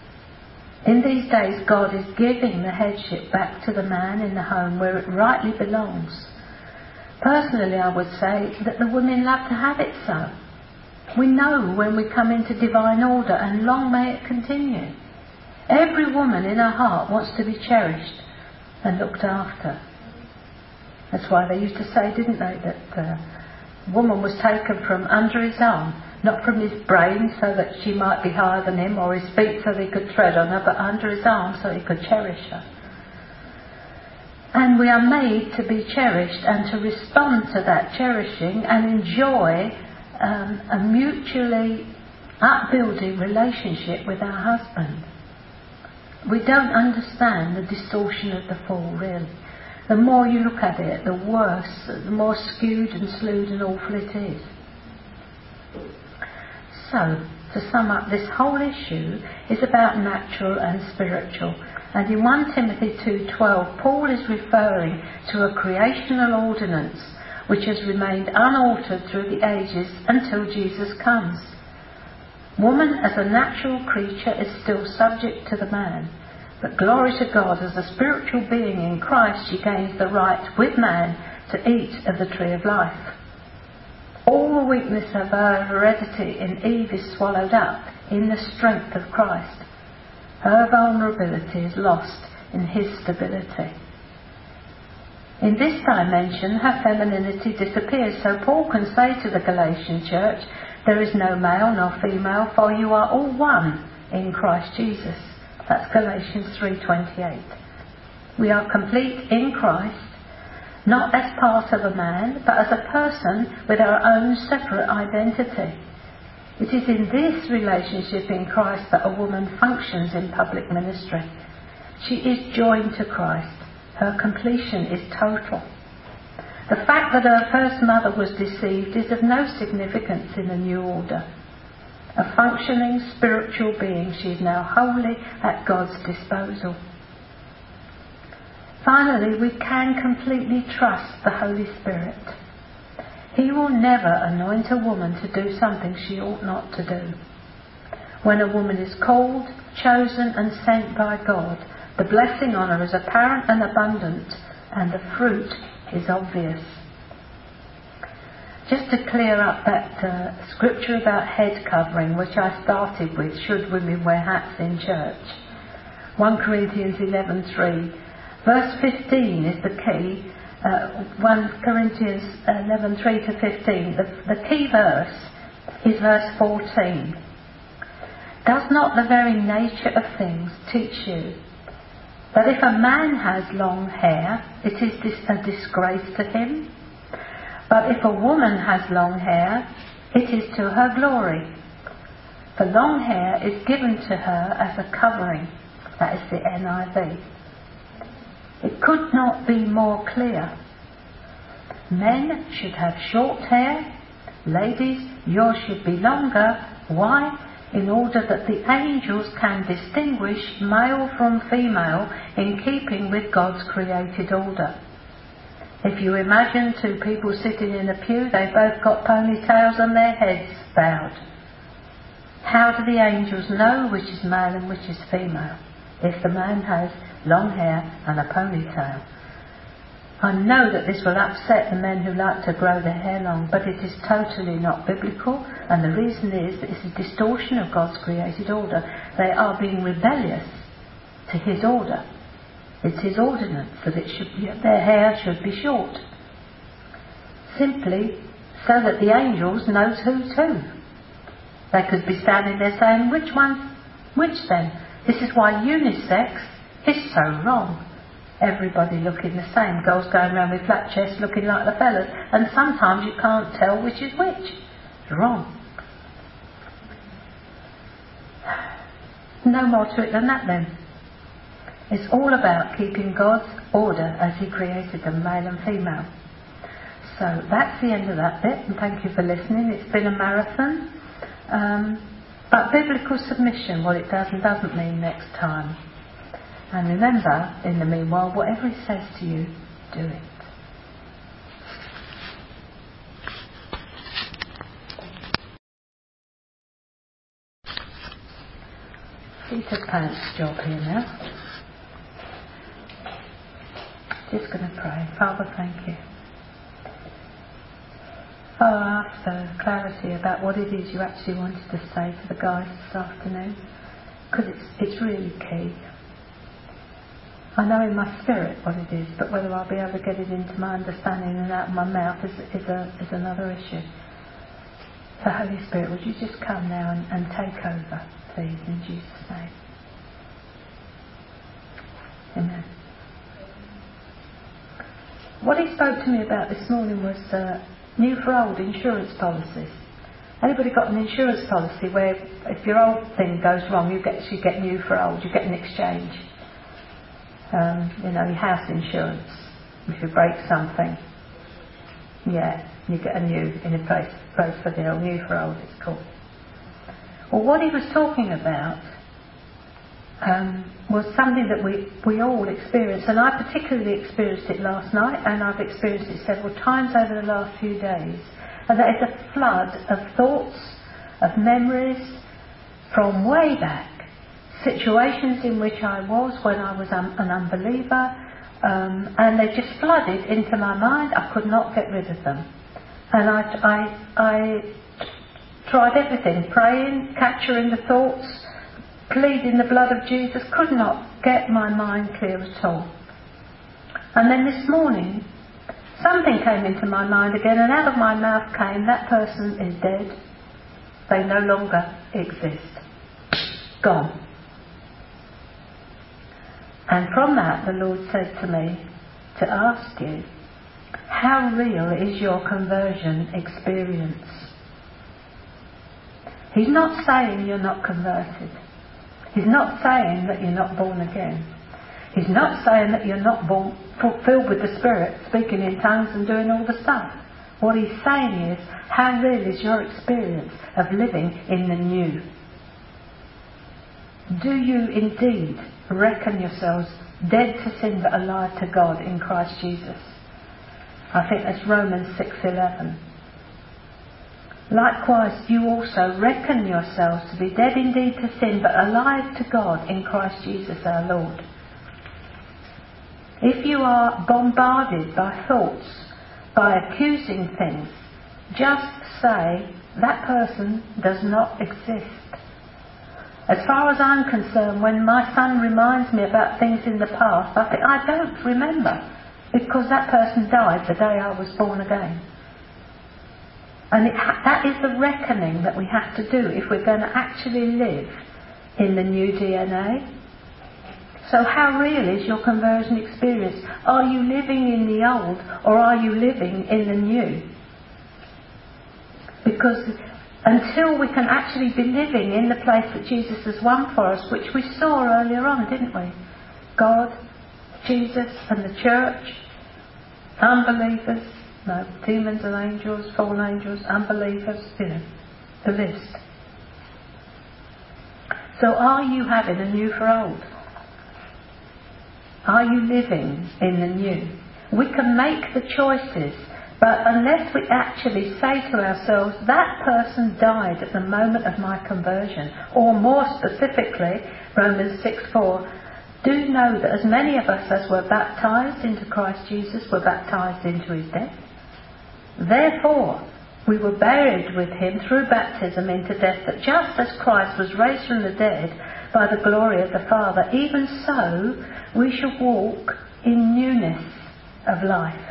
In these days, God is giving the headship back to the man in the home where it rightly belongs. Personally, I would say that the women love to have it so. We know when we come into divine order, and long may it continue. Every woman in her heart wants to be cherished and looked after. That's why they used to say, didn't they, that uh, woman was taken from under his arm, not from his brain so that she might be higher than him, or his feet so that he could tread on her, but under his arm so he could cherish her. And we are made to be cherished and to respond to that cherishing and enjoy um, a mutually upbuilding relationship with our husband. We don't understand the distortion of the fall, really. The more you look at it, the worse, the more skewed and slewed and awful it is. So, to sum up, this whole issue is about natural and spiritual. And in First Timothy two twelve, Paul is referring to a creational ordinance which has remained unaltered through the ages until Jesus comes. Woman as a natural creature is still subject to the man. But glory to God, as a spiritual being in Christ, she gains the right with man to eat of the tree of life. All the weakness of her heredity in Eve is swallowed up in the strength of Christ. Her vulnerability is lost in his stability. In this dimension, her femininity disappears, so Paul can say to the Galatian church, there is no male nor female, for you are all one in Christ Jesus. That's Galatians three twenty-eight. We are complete in Christ, not as part of a man, but as a person with our own separate identity. It is in this relationship in Christ that a woman functions in public ministry. She is joined to Christ. Her completion is total. The fact that her first mother was deceived is of no significance in the new order. A functioning spiritual being, she is now wholly at God's disposal. Finally, we can completely trust the Holy Spirit. He will never anoint a woman to do something she ought not to do. When a woman is called, chosen and sent by God, the blessing on her is apparent and abundant, and the fruit is obvious. Just to clear up that uh, scripture about head covering, which I started with, should women wear hats in church? First Corinthians eleven three. Verse fifteen is the key. Uh, First Corinthians eleven three to fifteen. The, the key verse is verse fourteen. Does not the very nature of things teach you that if a man has long hair, it is dis- a disgrace to him? But if a woman has long hair, it is to her glory. For long hair is given to her as a covering. That is the N I V. It could not be more clear. Men should have short hair. Ladies, yours should be longer. Why? In order that the angels can distinguish male from female in keeping with God's created order. If you imagine two people sitting in a pew, they've both got ponytails and their heads bowed. How do the angels know which is male and which is female if the man has long hair and a ponytail? I know that this will upset the men who like to grow their hair long, but it is totally not biblical, and the reason is that it's a distortion of God's created order. They are being rebellious to His order. It's His ordinance that it should be, their hair should be short. Simply so that the angels knows who's who. They could be standing there saying, which one, which then? This is why unisex is so wrong. Everybody looking the same. Girls going around with flat chests looking like the fellas, and sometimes you can't tell which is which. It's wrong. No more to it than that then. It's all about keeping God's order as He created them, male and female. So that's the end of that bit, and thank you for listening. It's been a marathon. Um, but biblical submission, what it does and doesn't mean next time. And remember, in the meanwhile, whatever He says to you, do it. Peter Pan's job here now. Just going to pray. Father, thank you. Father, I ask for clarity about what it is you actually wanted to say to the guys this afternoon, because it's, it's really key. I know in my spirit what it is, but whether I'll be able to get it into my understanding and out of my mouth is, is, a, is another issue. So Holy Spirit, would you just come now and, and take over, please, in Jesus' name. Amen. What he spoke to me about this morning was uh, new for old insurance policies. Anybody got an insurance policy where if your old thing goes wrong, you get you get new for old, you get an exchange? Um, you know, your house insurance. If you break something, yeah, you get a new in a place, place for the old, new for old it's called. Well, what he was talking about um, was something that we, we all experience, and I particularly experienced it last night, and I've experienced it several times over the last few days, and that is a flood of thoughts, of memories from way back. Situations in which I was when I was um, an unbeliever, um, and they just flooded into my mind. I could not get rid of them, and I, I, I tried everything: praying, capturing the thoughts, pleading the blood of Jesus. Could not get my mind clear at all. And then this morning, something came into my mind again, and out of my mouth came, "That person is dead. They no longer exist. Gone." And from that, the Lord said to me to ask you, how real is your conversion experience? He's not saying you're not converted. He's not saying that you're not born again. He's not saying that you're not born, filled with the Spirit, speaking in tongues and doing all the stuff. What he's saying is, how real is your experience of living in the new? Do you indeed reckon yourselves dead to sin but alive to God in Christ Jesus? I think that's Romans six eleven. Likewise, you also reckon yourselves to be dead indeed to sin but alive to God in Christ Jesus our Lord. If you are bombarded by thoughts, by accusing things, just say, that person does not exist. As far as I'm concerned, when my son reminds me about things in the past, I think, I don't remember, because that person died the day I was born again. And it ha- that is the reckoning that we have to do if we're going to actually live in the new D N A. So how real is your conversion experience? Are you living in the old, or are you living in the new? Because until we can actually be living in the place that Jesus has won for us, which we saw earlier on, didn't we? God, Jesus and the church, unbelievers, no, demons and angels, fallen angels, unbelievers, you know, the list. So are you having a new for old? Are you living in the new? We can make the choices, but unless we actually say to ourselves, that person died at the moment of my conversion, or more specifically, Romans six four, Do you know that as many of us as were baptized into Christ Jesus were baptized into his death? Therefore, we were buried with him through baptism into death, that just as Christ was raised from the dead by the glory of the Father, even so we should walk in newness of life.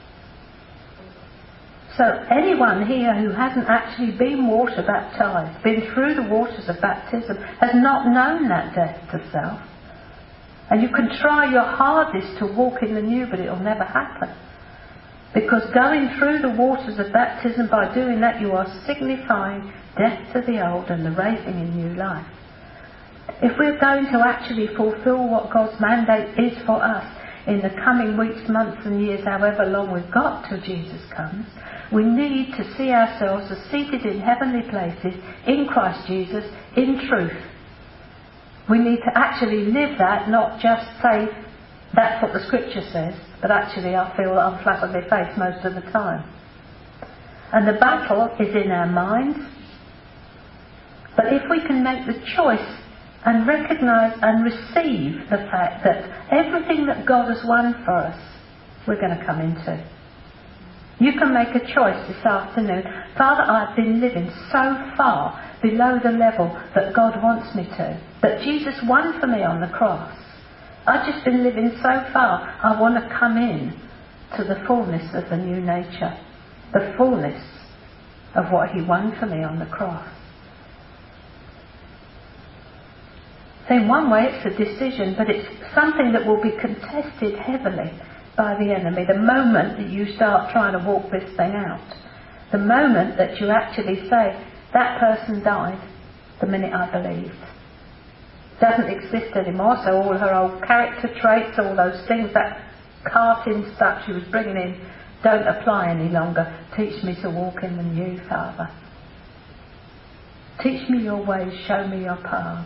So anyone here who hasn't actually been water baptized, been through the waters of baptism, has not known that death to self. And you can try your hardest to walk in the new, but it will never happen. Because going through the waters of baptism, by doing that you are signifying death to the old and the raising in new life. If we're going to actually fulfill what God's mandate is for us in the coming weeks, months and years, however long we've got till Jesus comes, we need to see ourselves as seated in heavenly places in Christ Jesus in truth. We need to actually live that, not just say that's what the scripture says, but actually I feel that I'm flat on my face most of the time. And the battle is in our minds. But if we can make the choice and recognise and receive the fact that everything that God has won for us, we're going to come into. You can make a choice this afternoon. Father, I've been living so far below the level that God wants me to, that Jesus won for me on the cross. I've just been living so far, I want to come in to the fullness of the new nature, the fullness of what he won for me on the cross. So in one way it's a decision, but it's something that will be contested heavily by the enemy the moment that you start trying to walk this thing out. The moment that you actually say, that person died the minute I believed. Doesn't exist anymore, so all her old character traits, all those things, that carting stuff she was bringing in, don't apply any longer. Teach me to walk in the new, Father. Teach me your ways, show me your paths.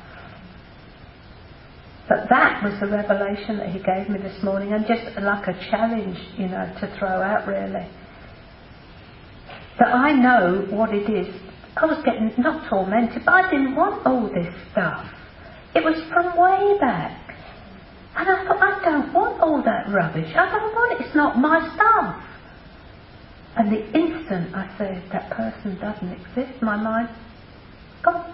But that was the revelation that he gave me this morning, and just like a challenge, you know, to throw out really. That I know what it is. I was getting, not tormented, but I didn't want all this stuff. It was from way back. And I thought, I don't want all that rubbish. I don't want it. It's not my stuff. And the instant I said that person doesn't exist, my mind gone.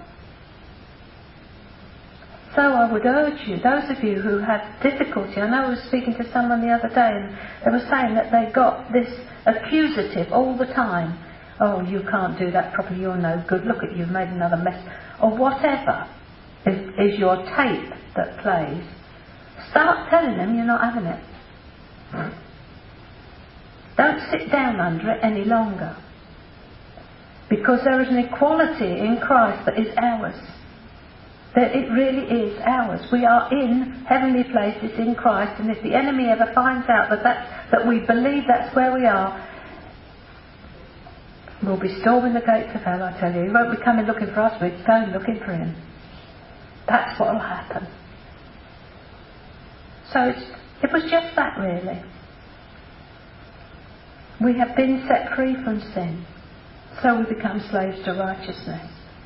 So I would urge you, those of you who have difficulty, I know I was speaking to someone the other day and they were saying that they got this accusative all the time. Oh, you can't do that properly, you're no good, look at you, you've made another mess. Or whatever is, is your tape that plays. Start telling them you're not having it. Don't sit down under it any longer. Because there is an equality in Christ that is ours. That it really is ours. We are in heavenly places in Christ, and if the enemy ever finds out that that, that we believe that's where we are, we'll be storming the gates of hell, I tell you. He won't be coming looking for us, we'll go looking for him. That's what will happen. So it's, it was just that really. We have been set free from sin, so we become slaves to righteousness.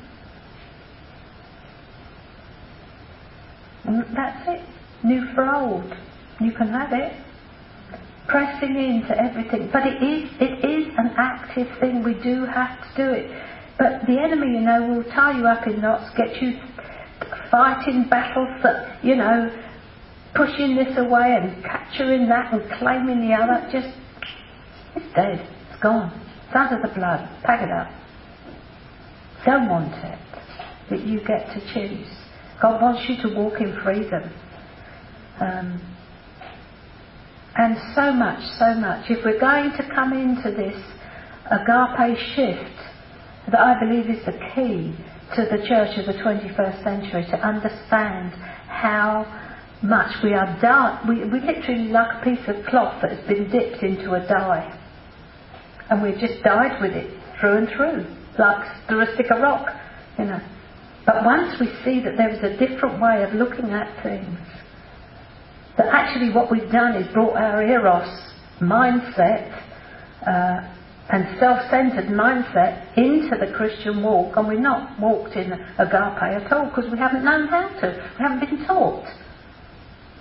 And that's it. New for old. You can have it. Pressing into everything. But it is, it is an active thing. We do have to do it. But the enemy, you know, will tie you up in knots, get you fighting battles that, you know, pushing this away and capturing that and claiming the other. Just, it's dead. It's gone. It's under the blood. Pack it up. Don't want it. But you get to choose. God wants you to walk in freedom. Um, and so much, so much. If we're going to come into this agape shift, that I believe is the key to the church of the twenty-first century, to understand how much we are dye. We, we literally like a piece of cloth that has been dipped into a dye. And we've just dyed with it through and through, like through a stick of rock, you know. But once we see that there is a different way of looking at things, that actually what we've done is brought our eros mindset uh, and self-centered mindset into the Christian walk, and we've not walked in agape at all because we haven't known how to. We haven't been taught.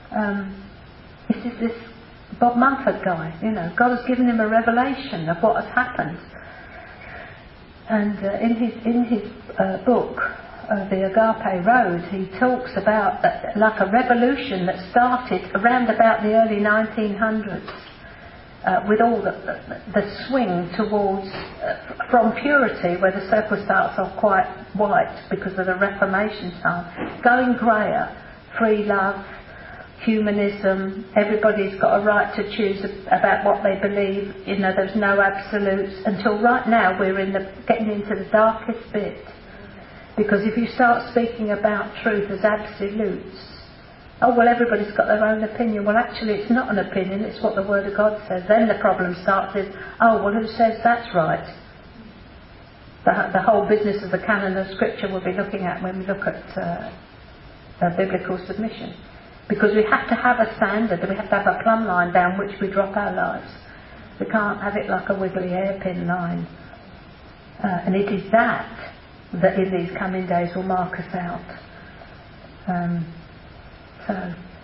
Um, this is this Bob Mumford guy, you know. God has given him a revelation of what has happened. And uh, in his in his uh, book, uh, The Agape Road, he talks about uh, like a revolution that started around about the early nineteen hundreds. Uh, with all the, the, the swing towards, uh, from purity, where the circle starts off quite white because of the Reformation time, going greyer, free love, humanism, everybody's got a right to choose about what they believe, you know, there's no absolutes, until right now we're in the, getting into the darkest bit. Because if you start speaking about truth as absolutes, oh, well, everybody's got their own opinion. Well, actually, it's not an opinion, it's what the Word of God says. Then the problem starts is, oh, well, who says that's right? The, the whole business of the canon of Scripture we'll be looking at when we look at uh, uh, biblical submission. Because we have to have a standard, and we have to have a plumb line down which we drop our lives. We can't have it like a wiggly hairpin line. Uh, and it is that that in these coming days will mark us out. Um, So,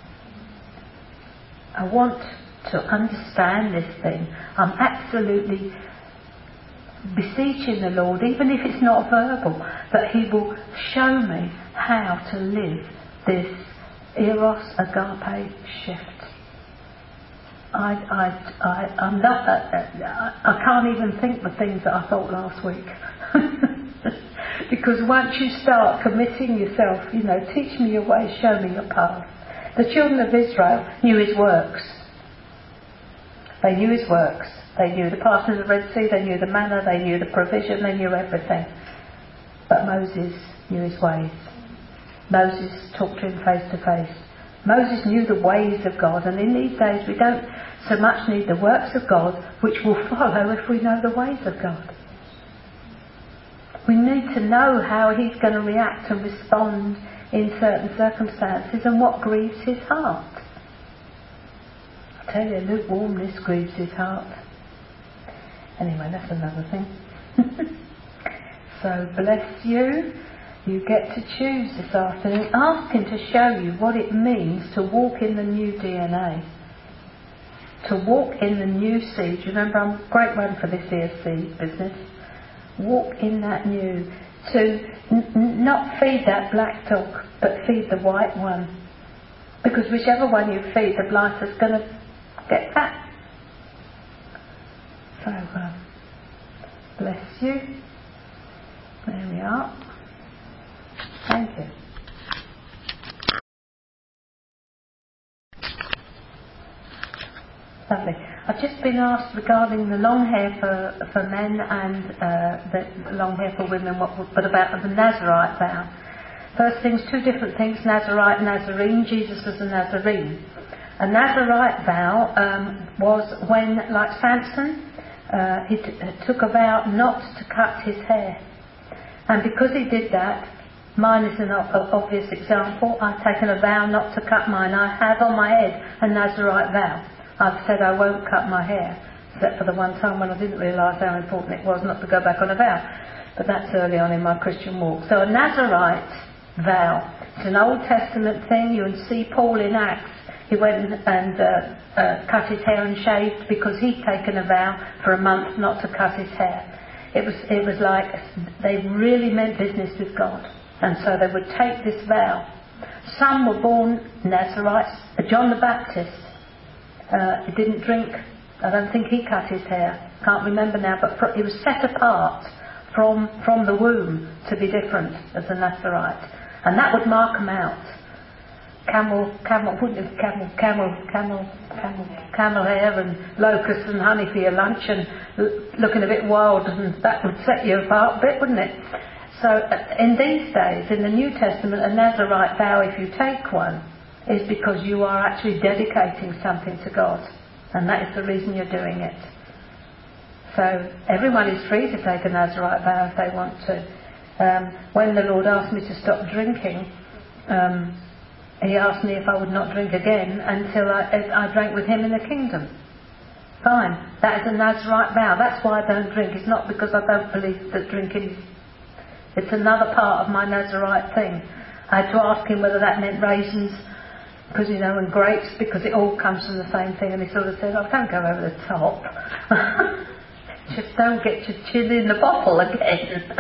I want to understand this thing. I'm absolutely beseeching the Lord, even if it's not verbal, that He will show me how to live this Eros Agape shift. I, I, I, I'm not, uh, I can't even think the things that I thought last week. Because once you start committing yourself, you know, teach me your way, show me your path. The children of Israel knew His works. They knew His works. They knew the parting of the Red Sea, they knew the manna, they knew the provision, they knew everything. But Moses knew His ways. Moses talked to Him face to face. Moses knew the ways of God, and in these days we don't so much need the works of God, which will follow if we know the ways of God. We need to know how He's going to react and respond in certain circumstances and what grieves His heart. I tell you, lukewarmness grieves His heart. Anyway, that's another thing. So bless you. You get to choose this afternoon. Ask Him to show you what it means to walk in the new D N A. To walk in the new seed. Remember, I'm a great one for this here seed business. Walk in that new. To n- n- not feed that black dog, but feed the white one. Because whichever one you feed, the blight is going to get fat. So, uh, bless you. There we are. Thank you. Lovely. I've just been asked regarding the long hair for, for men and uh, the long hair for women, what, but about the Nazarite vow. First things, two different things, Nazarite and Nazarene. Jesus was a Nazarene. A Nazarite vow um, was when, like Samson, uh, he t- took a vow not to cut his hair. And because he did that, mine is an o- obvious example. I've taken a vow not to cut mine. I have on my head a Nazarite vow. I've said I won't cut my hair, except for the one time when I didn't realise how important it was not to go back on a vow. But that's early on in my Christian walk. So a Nazarite vow. It's an Old Testament thing. You can see Paul in Acts. He went and uh, uh, cut his hair and shaved because he'd taken a vow for a month not to cut his hair. It was, it was like they really meant business with God. And so they would take this vow. Some were born Nazarites. John the Baptist. Uh, he didn't drink. I don't think he cut his hair. Can't remember now, but for, he was set apart from from the womb to be different as a Nazarite, and that would mark him out. Camel, camel, wouldn't it? Camel, camel, camel, camel, camel hair and locusts and honey for your lunch, and l- looking a bit wild, and that would set you apart a bit, wouldn't it? So, uh, in these days, in the New Testament, a Nazarite vow, if you take one, is because you are actually dedicating something to God, and that is the reason you're doing it. So everyone is free to take a Nazarite vow if they want to. Um, when the Lord asked me to stop drinking, um, He asked me if I would not drink again until I, I drank with Him in the kingdom. Fine, that is a Nazarite vow. That's why I don't drink. It's not because I don't believe that drinking is... It's another part of my Nazarite thing. I had to ask Him whether that meant raisins, Because, you know, and grapes, because it all comes from the same thing, and he sort of said, oh, don't go over the top. Just don't get your chin in the bottle again.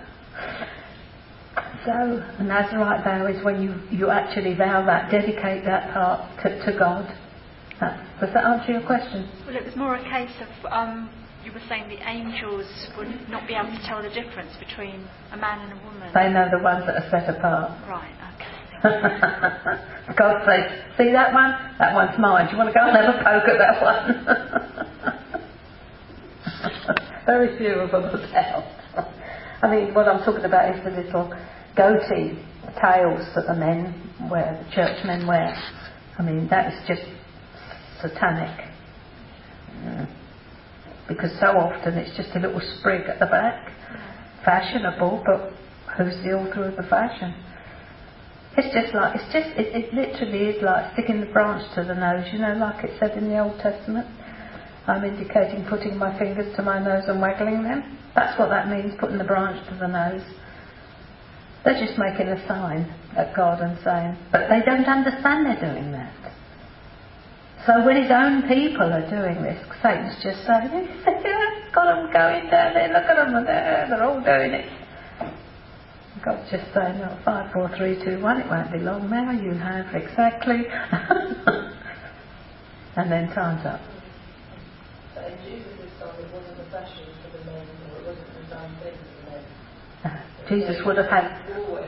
So, a Nazarite vow is when you, you actually vow that, dedicate that part to, to God. That, does that answer your question? Well, it was more a case of, um, you were saying the angels would not be able to tell the difference between a man and a woman. They know the ones that are set apart. Right, okay. God says, see that one? That one's mine. Do you want to go and have a poke at that one? Very few of them are tell. I mean, what I'm talking about is the little goatee tails that the men wear, the churchmen wear. I mean, that is just satanic. Mm. Because so often it's just a little sprig at the back. Fashionable, but who's the author of the fashion? It's just like, it's just, it, it literally is like sticking the branch to the nose, you know, like it said in the Old Testament. I'm indicating putting my fingers to my nose and waggling them. That's what that means, putting the branch to the nose. They're just making a sign at God and saying, but they don't understand they're doing that. So when his own people are doing this, Satan's just saying, yeah, got them going down there, look at them, they're, they're all doing it. God's just saying, no, five, four, three, two, one, it won't be long now, you have exactly. And then time's up. So in Jesus' time, it wasn't a fashion for the men, or it wasn't the same thing for the men. Uh, Jesus would have had...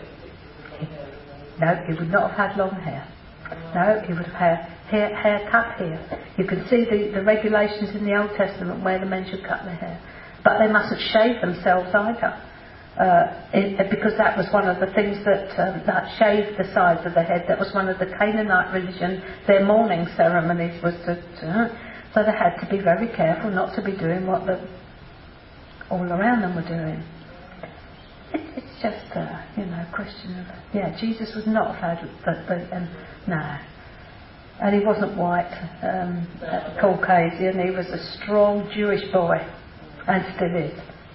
No, he would not have had long hair. No, he would have had hair, hair cut here. You can see the, the regulations in the Old Testament where the men should cut their hair. But they mustn't shave themselves either. Uh, it, because that was one of the things that, um, that shaved the sides of the head. That was one of the Canaanite religion, their mourning ceremonies was to, to so they had to be very careful not to be doing what the all around them were doing. It, it's just a, you know, question of, yeah, Jesus would not have had the, the um, no. And he wasn't white, um, Caucasian, he was a strong Jewish boy, and still is.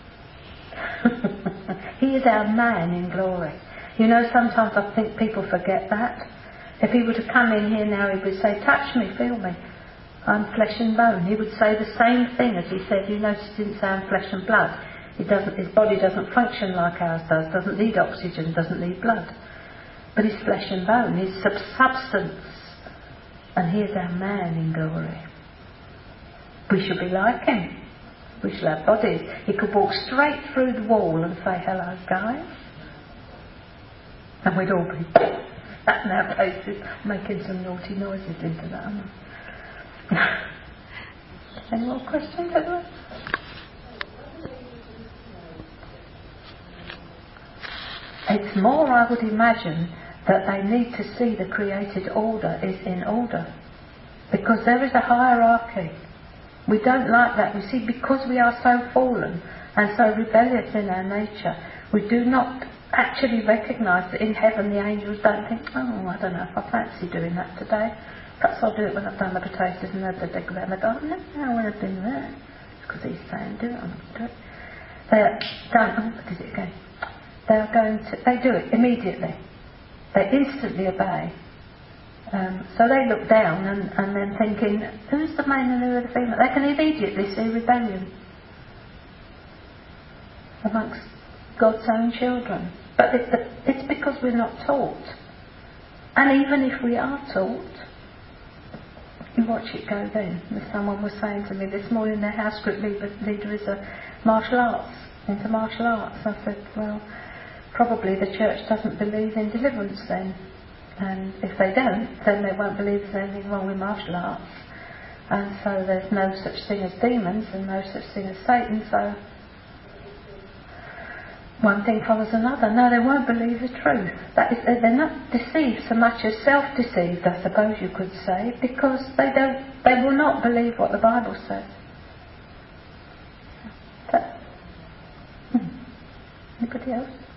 He is our man in glory. You know, sometimes I think people forget that. If he were to come in here now, he would say, touch me, feel me, I'm flesh and bone. He would say the same thing as he said, you notice he didn't say I'm flesh and blood. It doesn't, his body doesn't function like ours does, doesn't need oxygen, doesn't need blood. But he's flesh and bone, he's substance. And he is our man in glory. We should be like him. We should have bodies. He could walk straight through the wall and say, hello guys. And we'd all be sat in our places making some naughty noises into that. Any more questions, everyone? It's more, I would imagine, that they need to see the created order is in order. Because there is a hierarchy. We don't like that. You see, because we are so fallen and so rebellious in our nature, we do not actually recognise that in heaven the angels don't think, oh, I don't know if I fancy doing that today. Perhaps I'll do it when I've done the potatoes and had the big around the garden. No, I would have been there. It's because he's saying, do it, I'm not do it. They don't, oh, what is it again? They are going to, they do it immediately. They instantly obey. Um, so they look down and, and then thinking, who's the male and who are the female? They can immediately see rebellion amongst God's own children. But it, it's because we're not taught. And even if we are taught, you watch it go then. As someone was saying to me this morning, their house group leader is a martial arts, into martial arts. I said, well, probably the church doesn't believe in deliverance then. And if they don't, then they won't believe there's anything wrong with martial arts. And so there's no such thing as demons and no such thing as Satan. So one thing follows another. No, they won't believe the truth. That is, they're not deceived so much as self-deceived, I suppose you could say, because they don't, they will not believe what the Bible says. But, hmm. Anybody else?